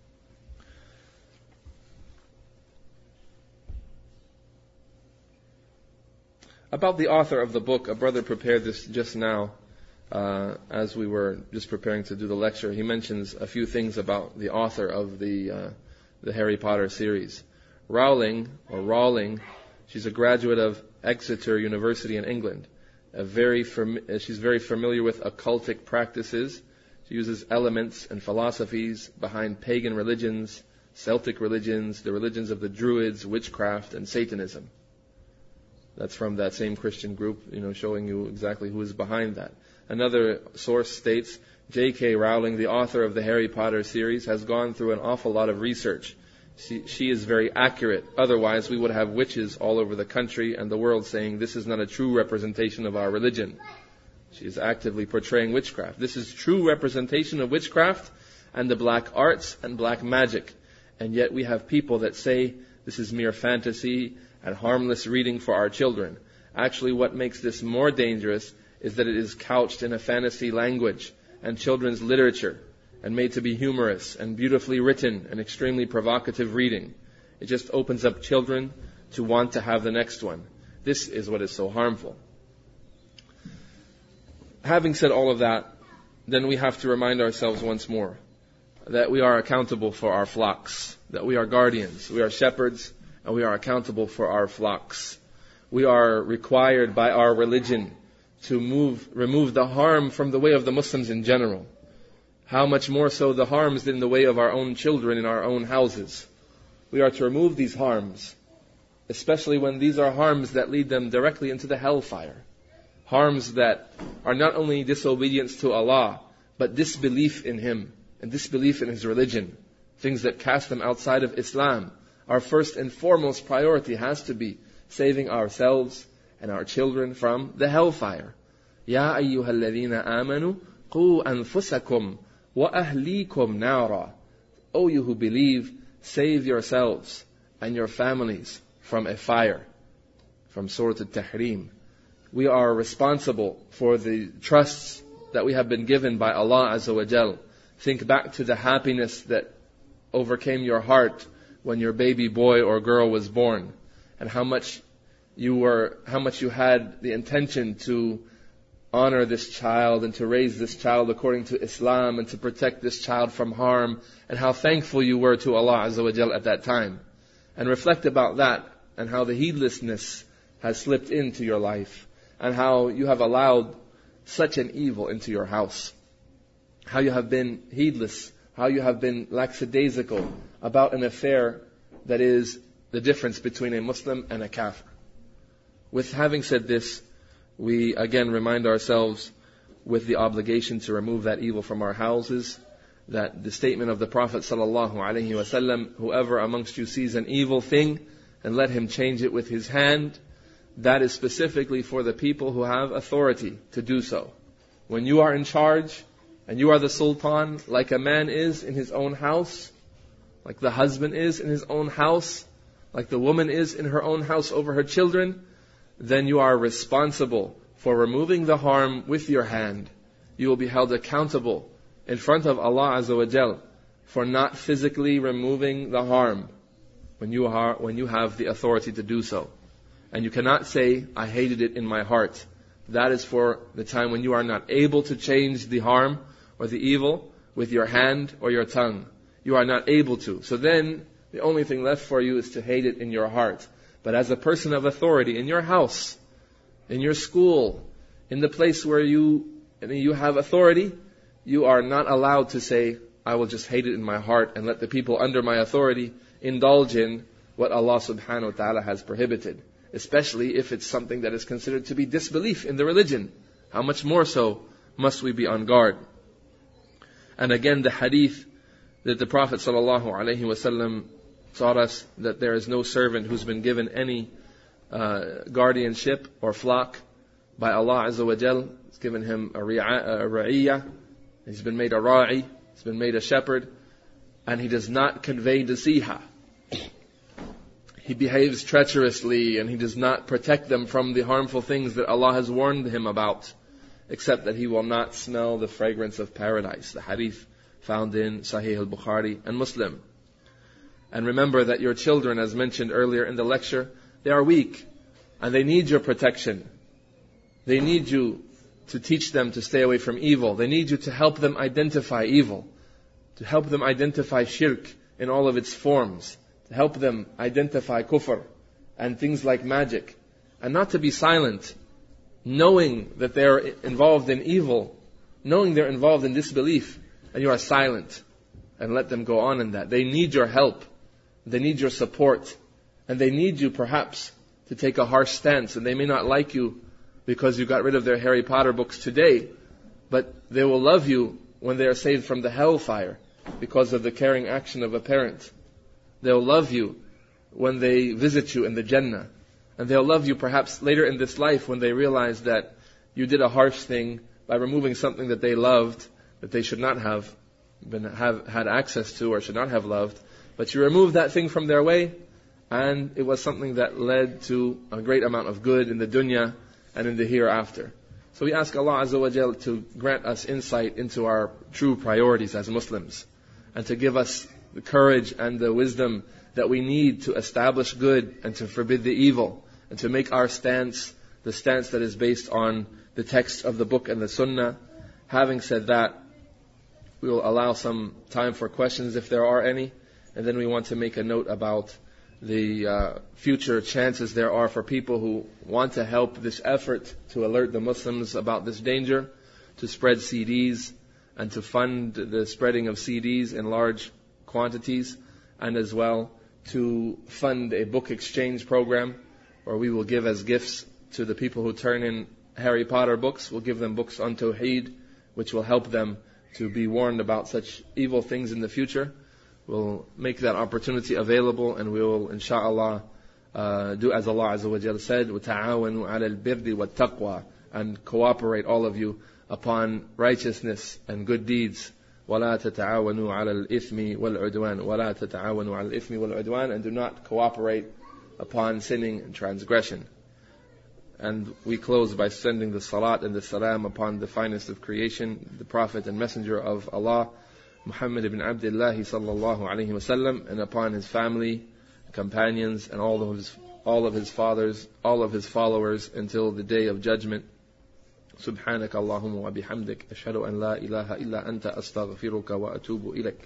A: About the author of the book, a brother prepared this just now, uh, as we were just preparing to do the lecture. He mentions a few things about the author of the uh, the Harry Potter series. Rowling, or Rowling, she's a graduate of Exeter University in England. A very fam- she's very familiar with occultic practices. She uses elements and philosophies behind pagan religions, Celtic religions, the religions of the Druids, witchcraft, and Satanism. That's from that same Christian group, you know, showing you exactly who is behind that. Another source states, J K Rowling, the author of the Harry Potter series, has gone through an awful lot of research. She, she is very accurate. Otherwise, we would have witches all over the country and the world saying this is not a true representation of our religion. She is actively portraying witchcraft. This is true representation of witchcraft and the black arts and black magic. And yet we have people that say this is mere fantasy and harmless reading for our children. Actually, what makes this more dangerous is that it is couched in a fantasy language and children's literature and made to be humorous and beautifully written and extremely provocative reading. It just opens up children to want to have the next one. This is what is so harmful. Having said all of that, then we have to remind ourselves once more that we are accountable for our flocks, that we are guardians, we are shepherds, and we are accountable for our flocks. We are required by our religion to move, remove the harm from the way of the Muslims in general. How much more so the harms in the way of our own children in our own houses. We are to remove these harms, especially when these are harms that lead them directly into the hellfire. Harms that are not only disobedience to Allah, but disbelief in Him and disbelief in His religion. Things that cast them outside of Islam. Our first and foremost priority has to be saving ourselves and our children from the hellfire. Ya ayyuha alladhina amanu qu anfusakum wa ahlikum nara. O you who believe, save yourselves and your families from a fire. From Surah Al-Tahrim. We are responsible for the trusts that we have been given by Allah Azza wa Jal. Think back to the happiness that overcame your heart when your baby boy or girl was born, and how much you were, how much you had the intention to honor this child and to raise this child according to Islam and to protect this child from harm, and how thankful you were to Allah Azza wa Jal at that time. And reflect about that and how the heedlessness has slipped into your life and how you have allowed such an evil into your house. How you have been heedless, how you have been lackadaisical about an affair that is the difference between a Muslim and a kafir. With having said this, we again remind ourselves with the obligation to remove that evil from our houses, that the statement of the Prophet sallallahu alaihi wasallam, whoever amongst you sees an evil thing and let him change it with his hand, that is specifically for the people who have authority to do so. When you are in charge and you are the sultan, like a man is in his own house, like the husband is in his own house, like the woman is in her own house over her children, then you are responsible for removing the harm with your hand. You will be held accountable in front of Allah Azza wa Jal for not physically removing the harm when you are, when you have the authority to do so. And you cannot say, I hated it in my heart. That is for the time when you are not able to change the harm or the evil with your hand or your tongue. You are not able to. So then, the only thing left for you is to hate it in your heart. But as a person of authority in your house, in your school, in the place where you you have authority, you are not allowed to say, I will just hate it in my heart and let the people under my authority indulge in what Allah subhanahu wa ta'ala has prohibited. Especially if it's something that is considered to be disbelief in the religion. How much more so must we be on guard? And again, the hadith that the Prophet sallallahu alaihi wasallam taught us that there is no servant who's been given any uh, guardianship or flock by Allah Azza wa Jal. He's given him a ra'iyah. He's been made a ra'i. He's been made a shepherd. And he does not convey nasiha. He behaves treacherously and he does not protect them from the harmful things that Allah has warned him about, except that he will not smell the fragrance of paradise. The hadith found in Sahih al-Bukhari and Muslim. And remember that your children, as mentioned earlier in the lecture, they are weak and they need your protection. They need you to teach them to stay away from evil. They need you to help them identify evil, to help them identify shirk in all of its forms, to help them identify kufr and things like magic, and not to be silent, knowing that they're involved in evil, knowing they're involved in disbelief, and you are silent, and let them go on in that. They need your help, they need your support, and they need you perhaps to take a harsh stance, and they may not like you because you got rid of their Harry Potter books today, but they will love you when they are saved from the hellfire because of the caring action of a parent. They'll love you when they visit you in the Jannah. And they'll love you perhaps later in this life when they realize that you did a harsh thing by removing something that they loved, that they should not have been have had access to or should not have loved. But you removed that thing from their way, and it was something that led to a great amount of good in the dunya and in the hereafter. So we ask Allah Azza wa Jal to grant us insight into our true priorities as Muslims, and to give us the courage and the wisdom that we need to establish good and to forbid the evil, and to make our stance the stance that is based on the text of the book and the sunnah. Having said that, we will allow some time for questions if there are any, and then we want to make a note about the uh, future chances there are for people who want to help this effort to alert the Muslims about this danger, to spread C Ds and to fund the spreading of C Ds in large quantities, and as well to fund a book exchange program where we will give as gifts to the people who turn in Harry Potter books. We'll give them books on Tawheed, which will help them to be warned about such evil things in the future. We'll make that opportunity available, and we will, inshaAllah, uh, do as Allah Azza wa Jalla said, وَتَعَاوَنُوا عَلَى الْبِرِّ وَالتَّقْوَى, and cooperate, all of you, upon righteousness and good deeds. وَلَا تَتَعَاوَنُوا عَلَى الْإِثْمِ وَالْعُدْوَانِ وَلَا تَتَعَاوَنُوا عَلَى الْإِثْمِ وَالْعُدْوَانِ, and do not cooperate upon sinning and transgression. And we close by sending the salat and the salam upon the finest of creation, the Prophet and Messenger of Allah, Muhammad ibn Abdullah sallallahu alayhi wa sallam, and upon his family, companions, and all of his, all of his fathers, all of his followers until the day of judgment. سبحانك اللهم وبحمدك أشهد أن لا إله إلا أنت أستغفرك وأتوب إليك.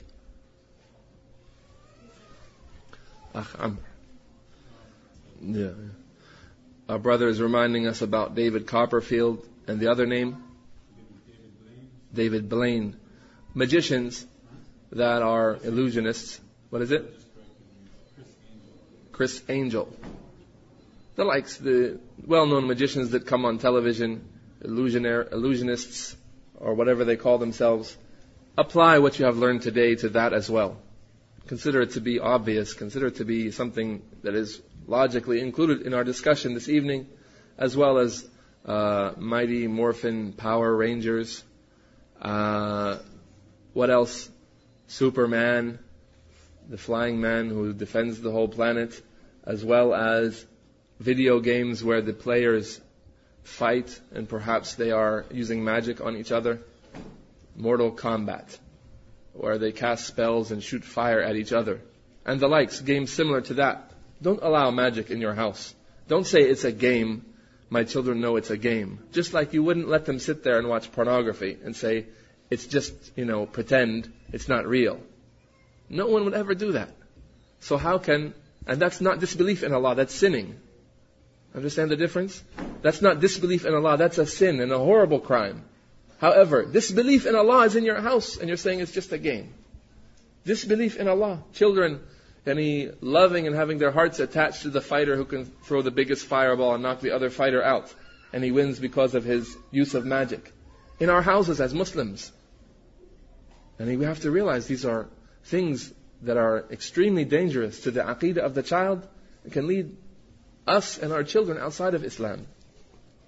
A: Akh Amr. Yeah. Our brother is reminding us about David Copperfield and the other name? David Blaine. Magicians that are illusionists. What is it? Chris Angel. The likes, the well-known magicians that come on television, illusionaire, illusionists, or whatever they call themselves. Apply what you have learned today to that as well. Consider it to be obvious. Consider it to be something that is logically included in our discussion this evening, as well as uh, Mighty Morphin Power Rangers. Uh, what else? Superman, the flying man who defends the whole planet, as well as video games where the players fight and perhaps they are using magic on each other. Mortal Kombat, where they cast spells and shoot fire at each other. And the likes, games similar to that. Don't allow magic in your house. Don't say it's a game. My children know it's a game. Just like you wouldn't let them sit there and watch pornography and say, it's just, you know, pretend, it's not real. No one would ever do that. So how can, and that's not disbelief in Allah, that's sinning. Understand the difference? That's not disbelief in Allah, that's a sin and a horrible crime. However, disbelief in Allah is in your house and you're saying it's just a game. Disbelief in Allah. Children, any loving and having their hearts attached to the fighter who can throw the biggest fireball and knock the other fighter out. And he wins because of his use of magic. In our houses as Muslims. And we have to realize these are things that are extremely dangerous to the aqeedah of the child and can lead us and our children outside of Islam.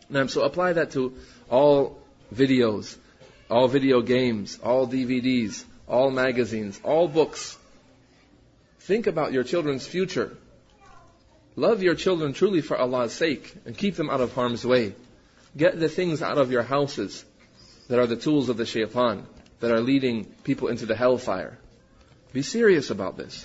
A: Now, so apply that to all videos, all video games, all D V Ds, all magazines, all books. Think about your children's future. Love your children truly for Allah's sake and keep them out of harm's way. Get the things out of your houses that are the tools of the shaitan, that are leading people into the hellfire. Be serious about this.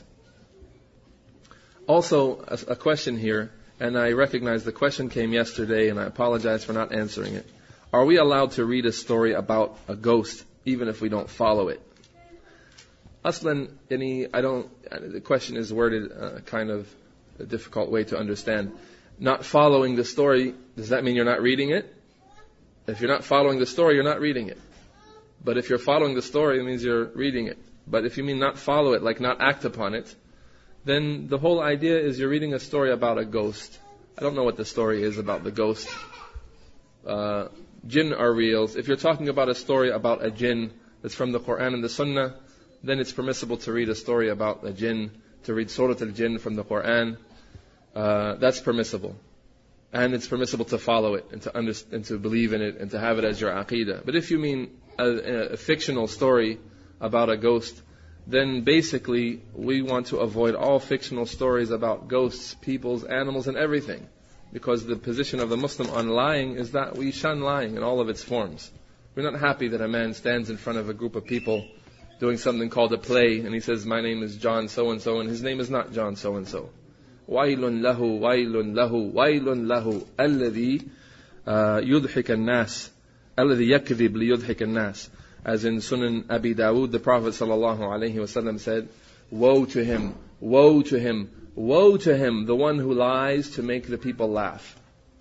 A: Also, a, a question here, and I recognize the question came yesterday and I apologize for not answering it. Are we allowed to read a story about a ghost even if we don't follow it? Aslan, any, I don't, the question is worded uh, kind of a difficult way to understand. Not following the story, does that mean you're not reading it? If you're not following the story, you're not reading it. But if you're following the story, it means you're reading it. But if you mean not follow it, like not act upon it, then the whole idea is you're reading a story about a ghost. I don't know what the story is about the ghost. Uh, jinn are real. If you're talking about a story about a jinn that's from the Quran and the Sunnah, then it's permissible to read a story about a jinn, to read Surah Al-Jinn from the Quran. Uh, that's permissible. And it's permissible to follow it and to understand, and to believe in it and to have it as your aqidah. But if you mean a, a fictional story about a ghost, then basically we want to avoid all fictional stories about ghosts, peoples, animals, and everything. Because the position of the Muslim on lying is that we shun lying in all of its forms. We're not happy that a man stands in front of a group of people doing something called a play, and he says, my name is John so-and-so, and his name is not John so-and-so. وَيْلٌ لَهُ وَيْلٌ لَهُ وَيْلٌ لَهُ الَّذِي يُضْحِكَ النَّاسِ الَّذِي يَكْذِبْ لِيُضْحِكَ النَّاسِ. As in Sunan Abi Dawud, the Prophet sallallahu alaihi wasallam said, woe to him, woe to him, woe to him, the one who lies to make the people laugh.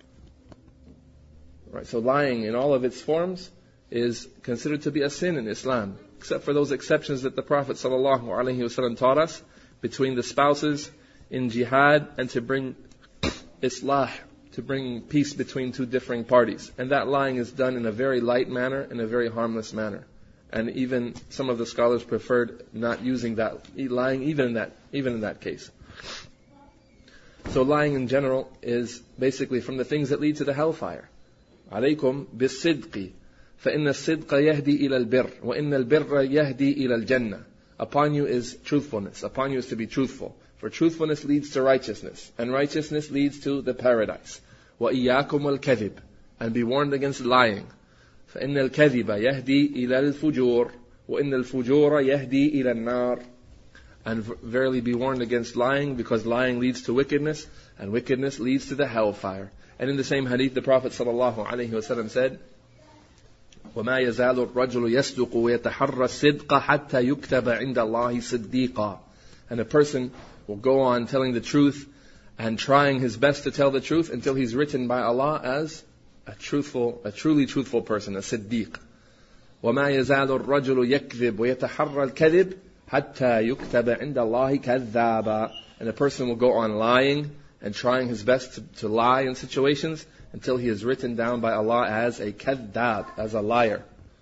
A: Right, so lying in all of its forms is considered to be a sin in Islam, except for those exceptions that the Prophet sallallahu alaihi wasallam taught us between the spouses in jihad and to bring islah, to bring peace between two differing parties. And that lying is done in a very light manner, in a very harmless manner. And even some of the scholars preferred not using that, lying even in that, even in that case. So lying in general is basically from the things that lead to the hellfire. عليكم بالصدق فإن الصدق يهدي إلى البر وإن البر يهدي إلى الجنة. Upon you is truthfulness. Upon you is to be truthful. For truthfulness leads to righteousness, and righteousness leads to the paradise. وَإِيَّاكُمُ الْكَذِبِ. And be warned against lying. فَإِنَّ الْكَذِبَ يَهْدِي إِلَى الْفُجُورِ وَإِنَّ الْفُجُورَ يَهْدِي إِلَى النَّارِ. And verily be warned against lying, because lying leads to wickedness, and wickedness leads to the hellfire. And in the same hadith, the Prophet ﷺ said, وَمَا يَزَالُ الرَّجُلُ يَصْدُقُ وَيَتَحَرَّى الصِّدْقَ حَتَّى يُكْتَبَ عِنْدَ اللَّهِ صِدِّيقًا. And a person will go on telling the truth and trying his best to tell the truth until he's written by Allah as a truthful, a truly truthful person, a siddiq. وَمَا يَزَالُ الرَّجُلُ يَكْذِبُ وَيَتَحَرَّى الْكَذِبِ حَتَّى يُكْتَبَ عِنْدَ اللَّهِ كَذَّابًا. And a person will go on lying and trying his best to, to lie in situations until he is written down by Allah as a kadhab, as a liar.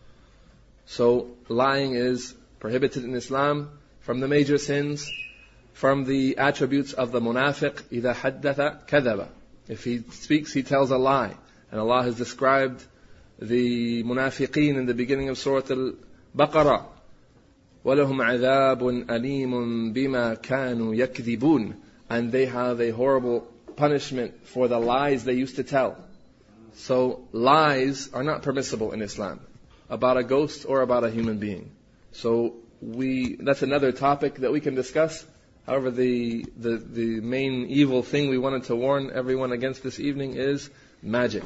A: So lying is prohibited in Islam from the major sins, from the attributes of the munafiq. إِذَا حَدَّثَ كَذَبَ. If he speaks, he tells a lie. And Allah has described the munafiqeen in the beginning of Surah Al-Baqarah. وَلَهُمْ عَذَابٌ أَلِيمٌ بِمَا كَانُوا يَكْذِبُونَ. And they have a horrible punishment for the lies they used to tell. So lies are not permissible in Islam, about a ghost or about a human being. So we that's another topic that we can discuss. However, the, the, the main evil thing we wanted to warn everyone against this evening is magic.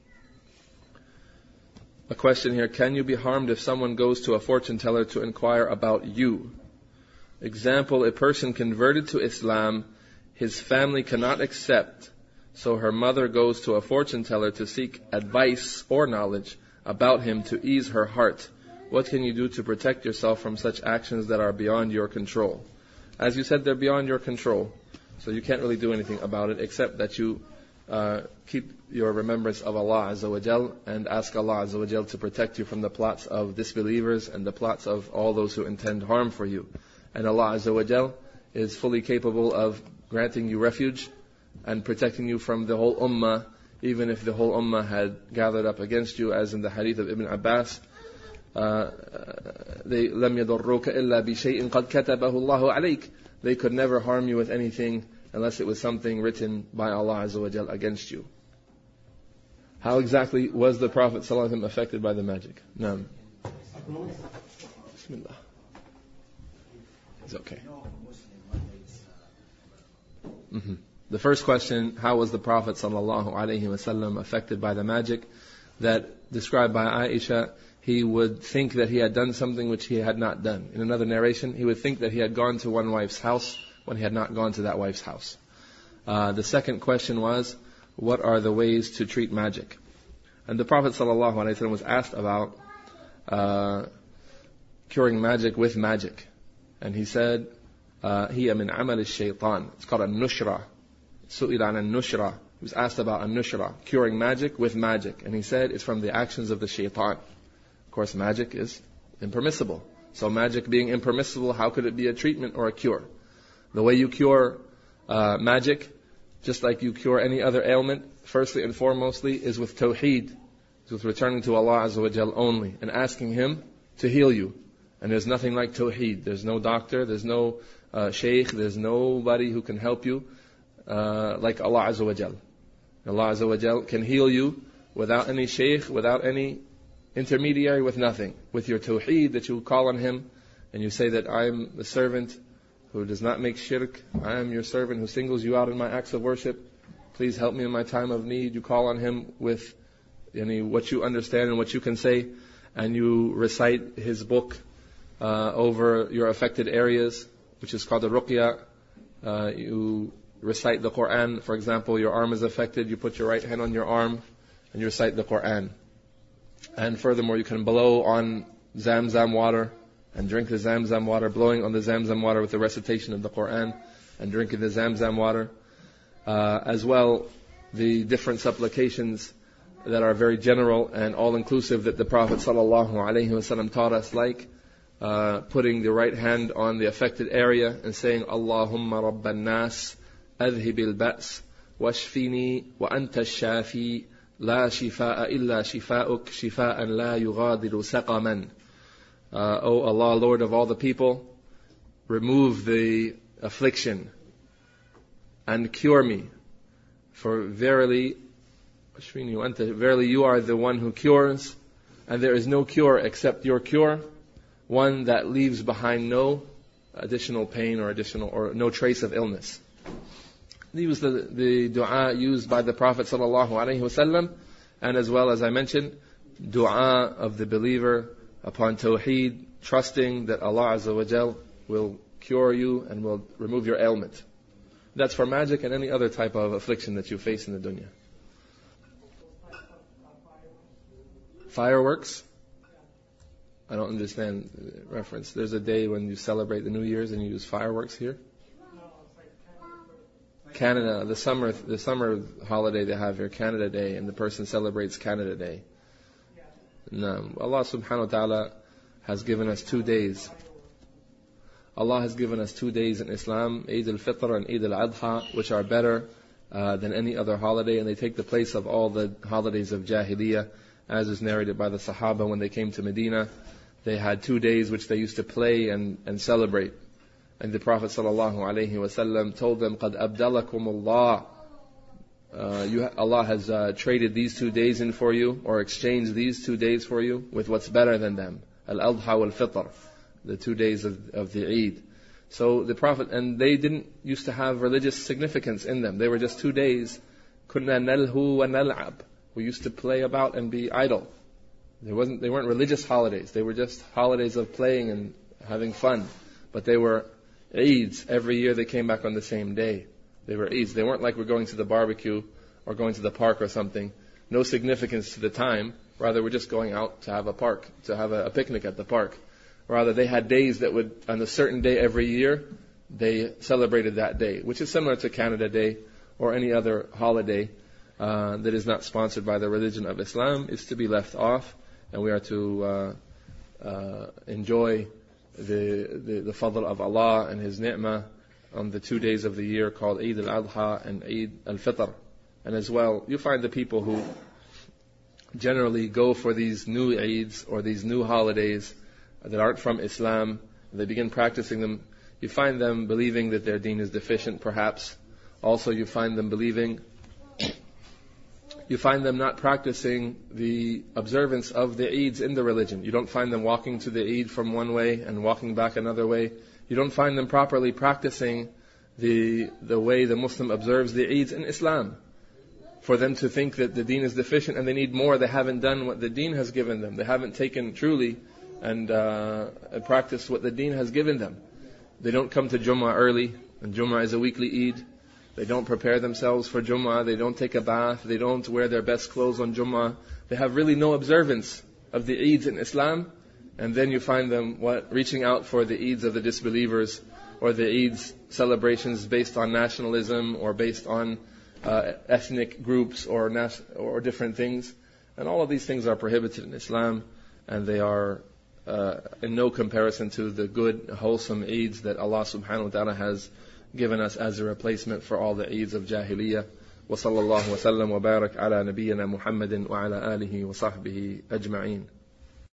A: A question here, can you be harmed if someone goes to a fortune teller to inquire about you? Example, a person converted to Islam, his family cannot accept, so her mother goes to a fortune teller to seek advice or knowledge about him to ease her heart. What can you do to protect yourself from such actions that are beyond your control? As you said, they're beyond your control, so you can't really do anything about it except that you uh, keep your remembrance of Allah Azza wa Jal and ask Allah Azza wa Jal to protect you from the plots of disbelievers and the plots of all those who intend harm for you. And Allah Azza wa Jal is fully capable of granting you refuge and protecting you from the whole ummah even if the whole ummah had gathered up against you, as in the hadith of Ibn Abbas, uh, they لَمْ يَضُرُّوكَ إِلَّا بِشَيْءٍ قَدْ كَتَبَهُ اللَّهُ عَلَيْكَ. They could never harm you with anything unless it was something written by Allah Azza wa Jal against you. How exactly was the Prophet ﷺ affected by the magic? Naam. Bismillah. It's okay. Mm-hmm. The first question, how was the Prophet ﷺ affected by the magic? That described by Aisha, he would think that he had done something which he had not done. In another narration, he would think that he had gone to one wife's house when he had not gone to that wife's house. Uh, the second question was, what are the ways to treat magic? And the Prophet ﷺ was asked about uh, curing magic with magic. And he said, هي من عمل الشيطان. It's called a nushra. سئل عن النشرة. He was asked about a nushra, curing magic with magic. And he said, it's from the actions of the shaitan. Of course, magic is impermissible. So magic being impermissible, how could it be a treatment or a cure? The way you cure uh, magic, just like you cure any other ailment, firstly and foremostly, is with tawheed, is with returning to Allah Azza wa Jal only, and asking Him to heal you. And there's nothing like tawheed. There's no doctor, there's no uh, sheikh, there's nobody who can help you uh, like Allah Azza wa Jal. Allah Azza wa Jal can heal you without any sheikh, without any intermediary, with nothing. With your tawheed, that you call on Him, and you say that I am the servant who does not make shirk, I am your servant who singles you out in my acts of worship, please help me in my time of need. You call on Him with you know, what you understand and what you can say, and you recite His book uh, over your affected areas, which is called the ruqya. Uh, you recite the Quran. For example, your arm is affected, you put your right hand on your arm and you recite the Quran. And furthermore, you can blow on Zamzam water and drink the Zamzam water, blowing on the Zamzam water with the recitation of the Quran and drinking the Zamzam water. Uh, as well, the different supplications that are very general and all-inclusive that the Prophet ﷺ taught us, like uh, putting the right hand on the affected area and saying, Allahumma rabban nas, adhibil ba's, washfini wa anta shafi, la shifaa illa shifa'uk, shifa'an la yughadiru saqaman. Uh, O Allah, Lord of all the people, remove the affliction and cure me. For verily, verily you are the one who cures, and there is no cure except your cure, one that leaves behind no additional pain or additional or no trace of illness. These was the, the dua used by the Prophet ﷺ, and as well as I mentioned, dua of the believer upon tawheed, trusting that Allah Azza wa Jal will cure you and will remove your ailment. That's for magic and any other type of affliction that you face in the dunya. Fireworks? I don't understand the reference. There's a day when you celebrate the New Year's and you use fireworks here? Canada, the summer the summer holiday they have here, Canada Day, and the person celebrates Canada Day. No. Allah subhanahu wa ta'ala has given us two days. Allah has given us two days in Islam, Eid al-Fitr and Eid al-Adha, which are better uh, than any other holiday, and they take the place of all the holidays of Jahiliyyah, as is narrated by the Sahaba when they came to Medina. They had two days which they used to play and, and celebrate. And the Prophet ﷺ told them, قَدْ أَبْدَلَكُمُ اللَّهُ uh, you, Allah has uh, traded these two days in for you, or exchanged these two days for you with what's better than them. Al-Adha wal-Fitr, the two days of, of the Eid. So the Prophet, and they didn't used to have religious significance in them. They were just two days. كُنَّا نَلْهُ وَنَلْعَبْ. We used to play about and be idle. They wasn't. They weren't religious holidays. They were just holidays of playing and having fun. But they were Eids. Every year they came back on the same day. They were Eids. They weren't like we're going to the barbecue or going to the park or something. No significance to the time. Rather, we're just going out to have a park, to have a, a picnic at the park. Rather, they had days that would, on a certain day every year, they celebrated that day, which is similar to Canada Day or any other holiday uh, that is not sponsored by the religion of Islam. Is to be left off, and we are to uh, uh, enjoy the, the the fadl of Allah and His ni'mah on the two days of the year called Eid al-Adha and Eid al-Fitr. And as well, you find the people who generally go for these new Eids or these new holidays that aren't from Islam, they begin practicing them. You find them believing that their deen is deficient, perhaps. Also, you find them believing, you find them not practicing the observance of the Eids in the religion. You don't find them walking to the Eid from one way and walking back another way. You don't find them properly practicing the the way the Muslim observes the Eids in Islam. For them to think that the deen is deficient and they need more, they haven't done what the deen has given them. They haven't taken truly and uh, practiced what the deen has given them. They don't come to Jummah early, and Jummah is a weekly Eid. They don't prepare themselves for Jummah. They don't take a bath. They don't wear their best clothes on Jummah. They have really no observance of the Eids in Islam. And then you find them what reaching out for the Eids of the disbelievers, or the Eids celebrations based on nationalism or based on uh, ethnic groups or nas- or different things. And all of these things are prohibited in Islam, and they are uh, in no comparison to the good, wholesome Eids that Allah subhanahu wa ta'ala has given us as a replacement for all the Eids of Jahiliyyah. وصلى الله وسلم وبارك على نبينا محمد وعلى آله وصحبه أجمعين.